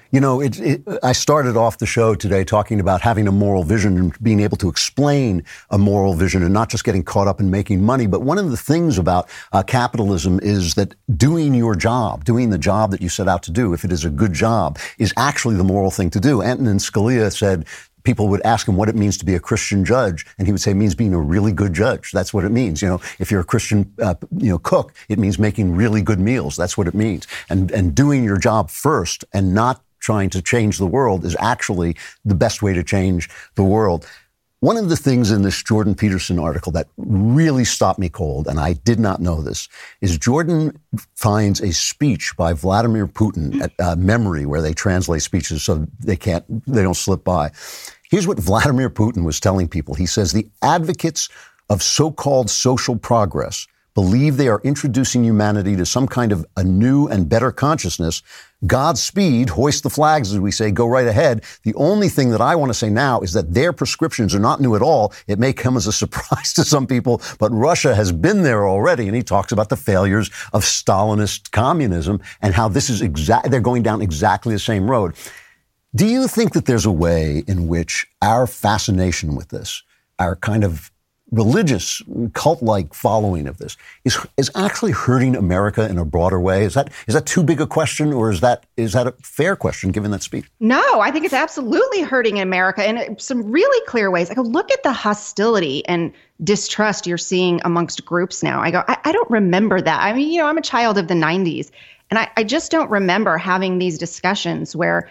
I started off the show today talking about having a moral vision and being able to explain a moral vision and not just getting caught up in making money. But one of the things about capitalism is that doing your job, doing the job that you set out to do, if it is a good job, is actually the moral thing to do. Antonin Scalia said, people would ask him what it means to be a Christian judge, and he would say it means being a really good judge. That's what it means. If you're a Christian, cook, it means making really good meals. That's what it means. And doing your job first and not trying to change the world is actually the best way to change the world. One of the things in this Jordan Peterson article that really stopped me cold, and I did not know this, is Jordan finds a speech by Vladimir Putin at Memory, where they translate speeches so they don't slip by. Here's what Vladimir Putin was telling people. He says, the advocates of so-called social progress believe they are introducing humanity to some kind of a new and better consciousness. Godspeed, hoist the flags, as we say, go right ahead. The only thing that I want to say now is that their prescriptions are not new at all. It may come as a surprise to some people, but Russia has been there already. And he talks about the failures of Stalinist communism and how this is they're going down exactly the same road. Do you think that there's a way in which our fascination with this, our kind of religious, cult-like following of this is actually hurting America in a broader way? Is that too big a question, or is that a fair question given that speech? No, I think it's absolutely hurting America in some really clear ways. I go, look at the hostility and distrust you're seeing amongst groups now. I go, I don't remember that. I mean, I'm a child of the 90s, and I just don't remember having these discussions where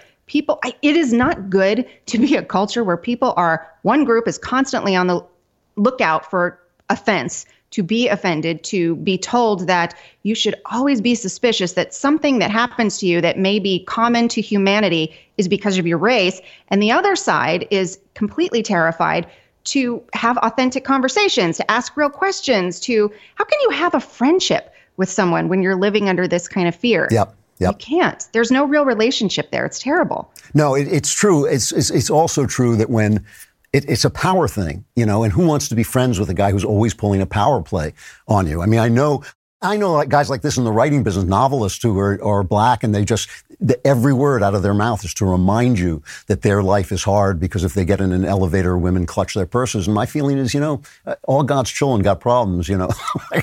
it is not good to be a culture where one group is constantly on the lookout for offense, to be offended, to be told that you should always be suspicious that something that happens to you that may be common to humanity is because of your race. And the other side is completely terrified to have authentic conversations, to ask real questions, how can you have a friendship with someone when you're living under this kind of fear? Yep. You can't. There's no real relationship there. It's terrible. No, it's true. It's also true that when it's a power thing, and who wants to be friends with a guy who's always pulling a power play on you? I mean, I know guys like this in the writing business, novelists who are black, and every word out of their mouth is to remind you that their life is hard because if they get in an elevator, women clutch their purses. And my feeling is, all God's children got problems, I'm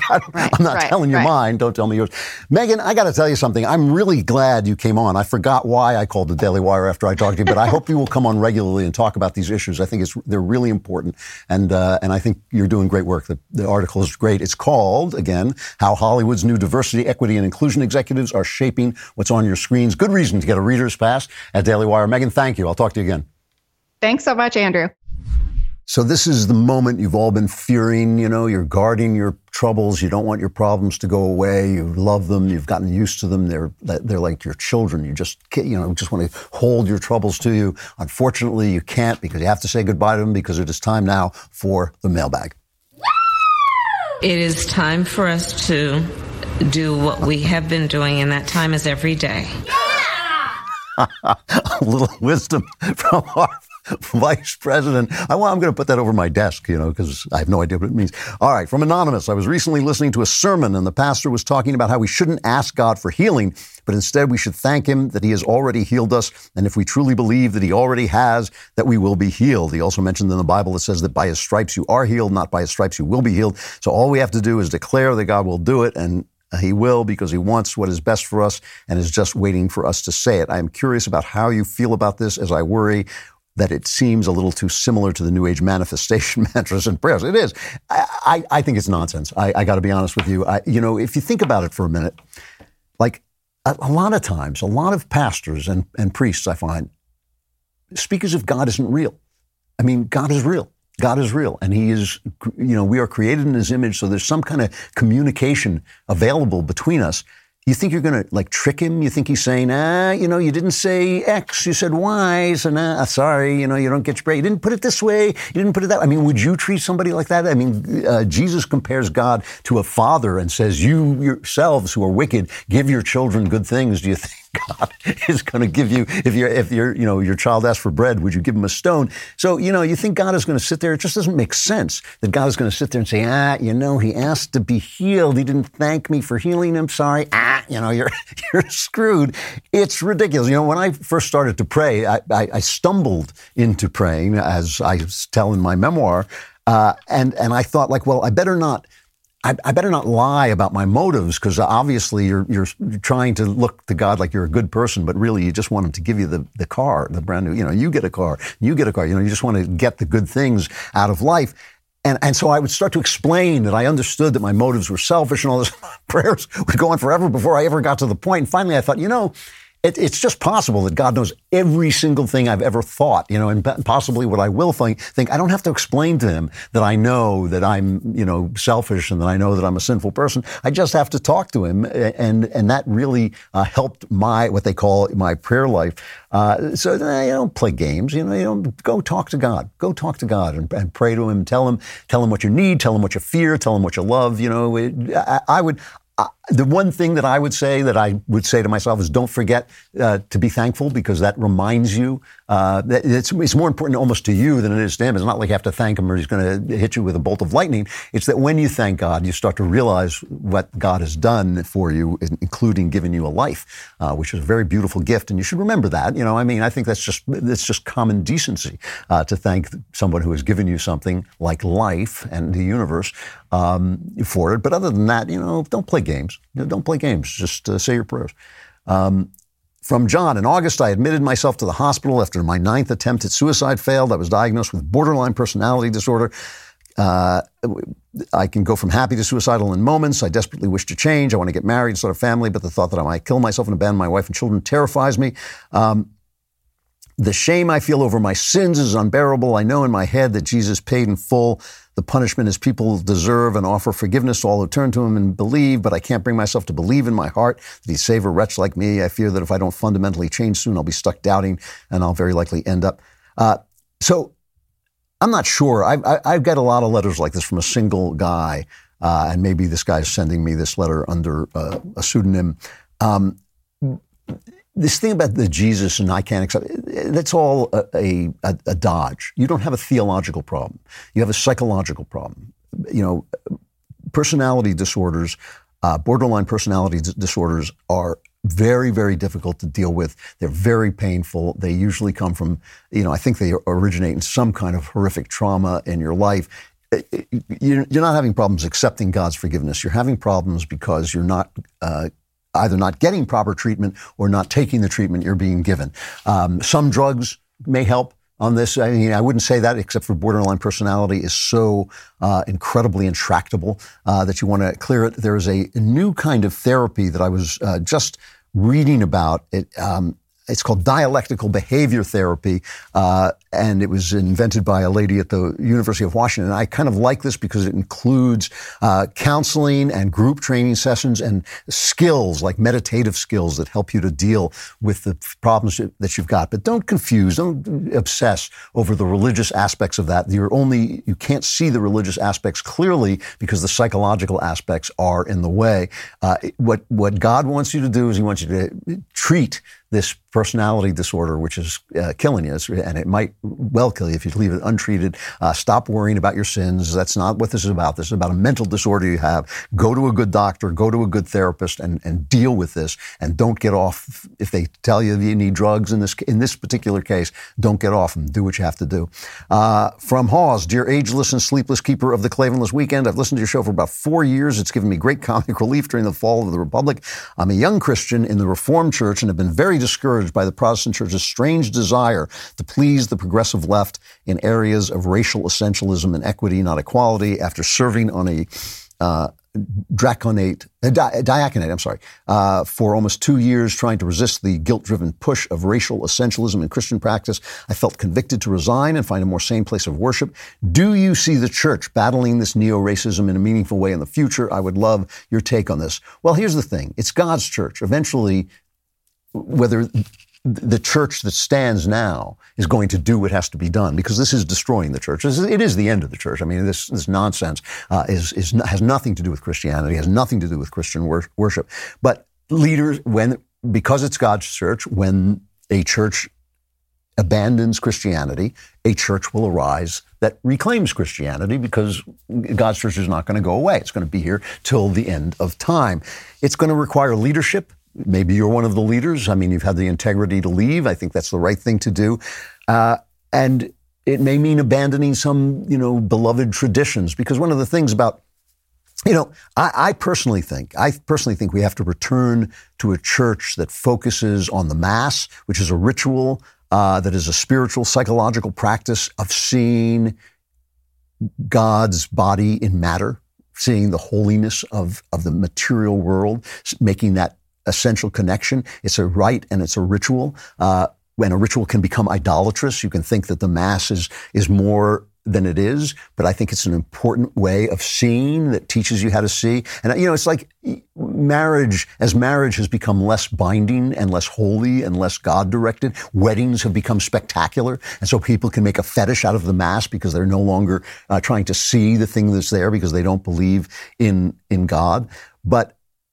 not telling you mine. Don't tell me yours. Megyn, I got to tell you something. I'm really glad you came on. I forgot why I called the Daily Wire after I talked to you, but I hope you will come on regularly and talk about these issues. I think they're really important. And I think you're doing great work. The article is great. It's called, again, How Hollywood's new diversity, equity, and inclusion executives are shaping what's on your screens. Good reason to get a reader's pass at Daily Wire. Megyn, thank you. I'll talk to you again. Thanks so much, Andrew. So this is the moment you've all been fearing. You're guarding your troubles. You don't want your problems to go away. You love them. You've gotten used to them. They're like your children. You just want to hold your troubles to you. Unfortunately, you can't, because you have to say goodbye to them, because it is time now for the mailbag. It is time for us to do what we have been doing, and that time is every day. A little wisdom from our Vice President. I'm going to put that over my desk, because I have no idea what it means. All right, from Anonymous. I was recently listening to a sermon, and the pastor was talking about how we shouldn't ask God for healing, but instead we should thank him that he has already healed us, and if we truly believe that he already has, that we will be healed. He also mentioned in the Bible it says that by his stripes you are healed, not by his stripes you will be healed. So all we have to do is declare that God will do it, and he will, because he wants what is best for us and is just waiting for us to say it. I am curious about how you feel about this, as I worry that it seems a little too similar to the New Age manifestation mantras and prayers. It is. I think it's nonsense. I got to be honest with you. If you think about it for a minute, like a lot of times, a lot of pastors and priests, I find, speak as if God isn't real. I mean, God is real. God is real, and he is, we are created in his image, so there's some kind of communication available between us. You think you're going to trick him? You think he's saying, you didn't say X, you said Y, so sorry, you don't get your break. You didn't put it this way, you didn't put it that way. I mean, would you treat somebody like that? I mean, Jesus compares God to a father and says, you yourselves who are wicked, give your children good things. Do you think God is going to give you, if your child asks for bread, would you give him a stone? So, you think God is going to sit there. It just doesn't make sense that God is going to sit there and say, he asked to be healed. He didn't thank me for healing him. Sorry. You're screwed. It's ridiculous. When I first started to pray, I stumbled into praying, as I tell in my memoir. And I thought, I better not lie about my motives, because obviously you're trying to look to God like you're a good person, but really you just want him to give you the car, the brand new, you get a car, you just want to get the good things out of life. And so I would start to explain that I understood that my motives were selfish, and all this. Prayers would go on forever before I ever got to the point. And finally I thought, it's just possible that God knows every single thing I've ever thought, and possibly what I will think. I don't have to explain to him that I know that I'm, selfish, and that I know that I'm a sinful person. I just have to talk to him. And that really helped what they call my prayer life. So you don't play games, you don't go talk to God. Go talk to God and pray to him. Tell him what you need. Tell him what you fear. Tell him what you love. The one thing that I would say to myself is, don't forget to be thankful, because that reminds you that it's more important almost to you than it is to him. It's not like you have to thank him or he's going to hit you with a bolt of lightning. It's that when you thank God, you start to realize what God has done for you, including giving you a life, which is a very beautiful gift. And you should remember that. I think that's just common decency to thank someone who has given you something like life and the universe for it. But other than that, don't play games. Don't play games. Just say your prayers. From John, in August, I admitted myself to the hospital after my 9th attempt at suicide failed. I was diagnosed with borderline personality disorder. I can go from happy to suicidal in moments. I desperately wish to change. I want to get married and start a family, but the thought that I might kill myself and abandon my wife and children terrifies me. The shame I feel over my sins is unbearable. I know in my head that Jesus paid in full the punishment his people deserve and offer forgiveness to all who turn to him and believe, but I can't bring myself to believe in my heart that he'd save a wretch like me. I fear that if I don't fundamentally change soon, I'll be stuck doubting, and I'll very likely end up. So I'm not sure. I've got a lot of letters like this from a single guy, and maybe this guy's sending me this letter under a pseudonym. This thing about the Jesus and I can't accept, that's all a dodge. You don't have a theological problem. You have a psychological problem. Personality disorders, borderline personality disorders are very, very difficult to deal with. They're very painful. They usually come from, I think they originate in some kind of horrific trauma in your life. You're not having problems accepting God's forgiveness. You're having problems because you're not either not getting proper treatment or not taking the treatment you're being given. Some drugs may help. on this. I mean, I wouldn't say that, except for borderline personality is so incredibly intractable that you want to clear it. There is a new kind of therapy that I was just reading about. It's called dialectical behavior therapy, and it was invented by a lady at the University of Washington. I kind of like this because it includes counseling and group training sessions and skills, like meditative skills that help you to deal with the problems that you've got. But don't obsess over the religious aspects of that. You can't see the religious aspects clearly because the psychological aspects are in the way. What God wants you to do is He wants you to treat this personality disorder, which is killing you, and it might well kill you if you leave it untreated. Stop worrying about your sins. That's not what this is about. This is about a mental disorder you have. Go to a good doctor, go to a good therapist, and deal with this. And don't get off if they tell you you need drugs in this particular case. Don't get off them. Do what you have to do. From Hawes, dear ageless and sleepless keeper of the Klavanless Weekend, I've listened to your show for about 4 years. It's given me great comic relief during the fall of the Republic. I'm a young Christian in the Reformed Church and have been very discouraged by the Protestant Church's strange desire to please the progressive left in areas of racial essentialism and equity, not equality, after serving on a diaconate, for almost 2 years, trying to resist the guilt-driven push of racial essentialism in Christian practice. I felt convicted to resign and find a more sane place of worship. Do you see the church battling this neo-racism in a meaningful way in the future? I would love your take on this. Well, here's the thing. It's God's church. Eventually, whether the church that stands now is going to do what has to be done, because this is destroying the church. It is the end of the church. I mean, this nonsense has nothing to do with Christianity, has nothing to do with Christian worship. But leaders, because it's God's church, when a church abandons Christianity, a church will arise that reclaims Christianity, because God's church is not going to go away. It's going to be here till the end of time. It's going to require leadership. Maybe you're one of the leaders. I mean, you've had the integrity to leave. I think that's the right thing to do. And it may mean abandoning some, beloved traditions, because one of the things about, I personally think we have to return to a church that focuses on the Mass, which is a ritual, that is a spiritual, psychological practice of seeing God's body in matter, seeing the holiness of the material world, making that essential connection. It's a rite and it's a ritual. When a ritual can become idolatrous, you can think that the Mass is more than it is, but I think it's an important way of seeing that teaches you how to see. And, it's like marriage has become less binding and less holy and less God-directed. Weddings have become spectacular, and so people can make a fetish out of the Mass because they're no longer trying to see the thing that's there because they don't believe in God. But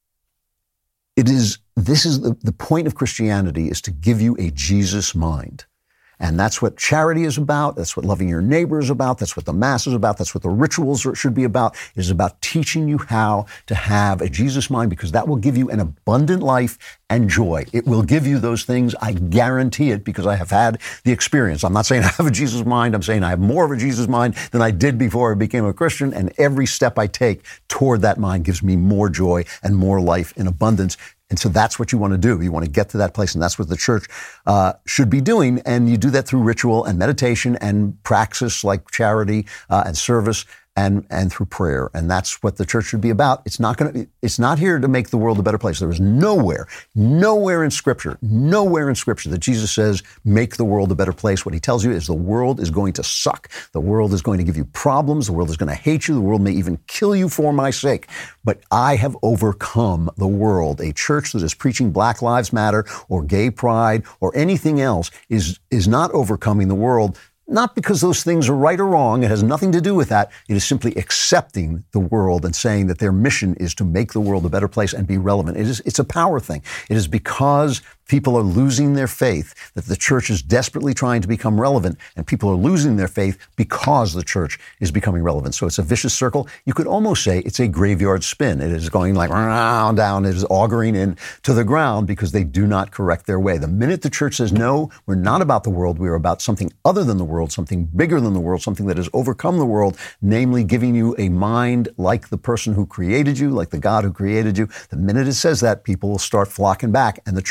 this is the point of Christianity, is to give you a Jesus mind. And that's what charity is about. That's what loving your neighbor is about. That's what the Mass is about. That's what the rituals should be about. It is about teaching you how to have a Jesus mind, because that will give you an abundant life and joy. It will give you those things. I guarantee it, because I have had the experience. I'm not saying I have a Jesus mind. I'm saying I have more of a Jesus mind than I did before I became a Christian. And every step I take toward that mind gives me more joy and more life in abundance. And so that's what you want to do. You want to get to that place, and that's what the church should be doing. And you do that through ritual and meditation and praxis like charity and service and through prayer. And that's what the church should be about. It's not here to make the world a better place. There is nowhere in Scripture that Jesus says, make the world a better place. What he tells you is the world is going to suck. The world is going to give you problems. The world is going to hate you. The world may even kill you for my sake. But I have overcome the world. A church that is preaching Black Lives Matter or gay pride or anything else is not overcoming the world. Not because those things are right or wrong. It has nothing to do with that. It is simply accepting the world and saying that their mission is to make the world a better place and be relevant. It's a power thing. It is because people are losing their faith that the church is desperately trying to become relevant, and people are losing their faith because the church is becoming relevant. So it's a vicious circle. You could almost say it's a graveyard spin. It is going like round, down. It is auguring in to the ground because they do not correct their way. The minute the church says, no, we're not about the world. We're about something other than the world, something bigger than the world, something that has overcome the world, namely giving you a mind like the person who created you, like the God who created you. The minute it says that, people will start flocking back and the church will heal.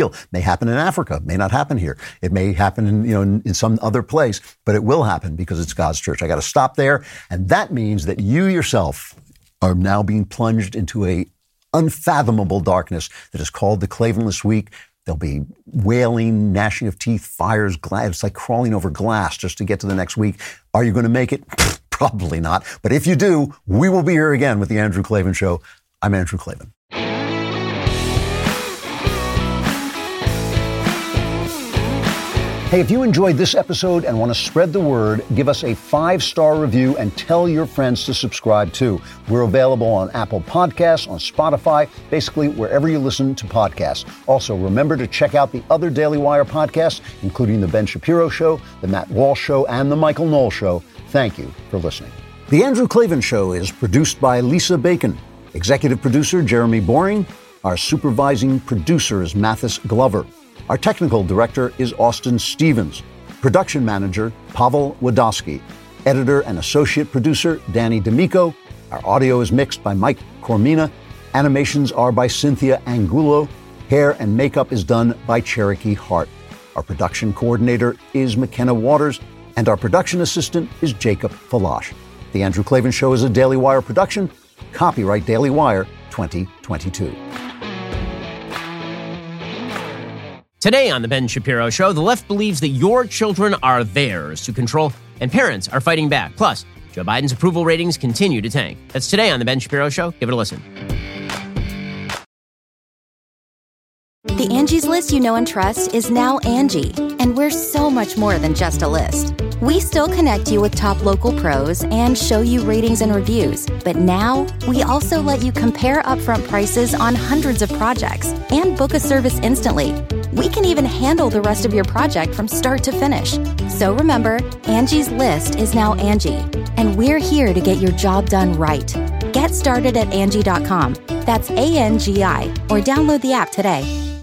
deal. It may happen in Africa, may not happen here. It may happen in some other place, but it will happen because it's God's church. I got to stop there. And that means that you yourself are now being plunged into a unfathomable darkness that is called the Klavanless Week. There'll be wailing, gnashing of teeth, fires, glass. It's like crawling over glass just to get to the next week. Are you going to make it? Probably not. But if you do, we will be here again with The Andrew Klavan Show. I'm Andrew Klavan. Hey, if you enjoyed this episode and want to spread the word, give us a 5-star review and tell your friends to subscribe too. We're available on Apple Podcasts, on Spotify, basically wherever you listen to podcasts. Also, remember to check out the other Daily Wire podcasts, including The Ben Shapiro Show, The Matt Walsh Show, and The Michael Knowles Show. Thank you for listening. The Andrew Klavan Show is produced by Lisa Bacon. Executive producer, Jeremy Boring. Our supervising producer is Mathis Glover. Our technical director is Austin Stevens. Production manager, Pavel Wadowski. Editor and associate producer, Danny D'Amico. Our audio is mixed by Mike Cormina. Animations are by Cynthia Angulo. Hair and makeup is done by Cherokee Hart. Our production coordinator is McKenna Waters. And our production assistant is Jacob Falash. The Andrew Klavan Show is a Daily Wire production. Copyright Daily Wire 2022. Today on The Ben Shapiro Show, the left believes that your children are theirs to control, and parents are fighting back. Plus, Joe Biden's approval ratings continue to tank. That's today on The Ben Shapiro Show. Give it a listen. The Angie's List you know and trust is now Angie, and we're so much more than just a list. We still connect you with top local pros and show you ratings and reviews, but now we also let you compare upfront prices on hundreds of projects and book a service instantly. We can even handle the rest of your project from start to finish. So remember, Angie's List is now Angie, and we're here to get your job done right. Get started at Angie.com. That's ANGI, or download the app today.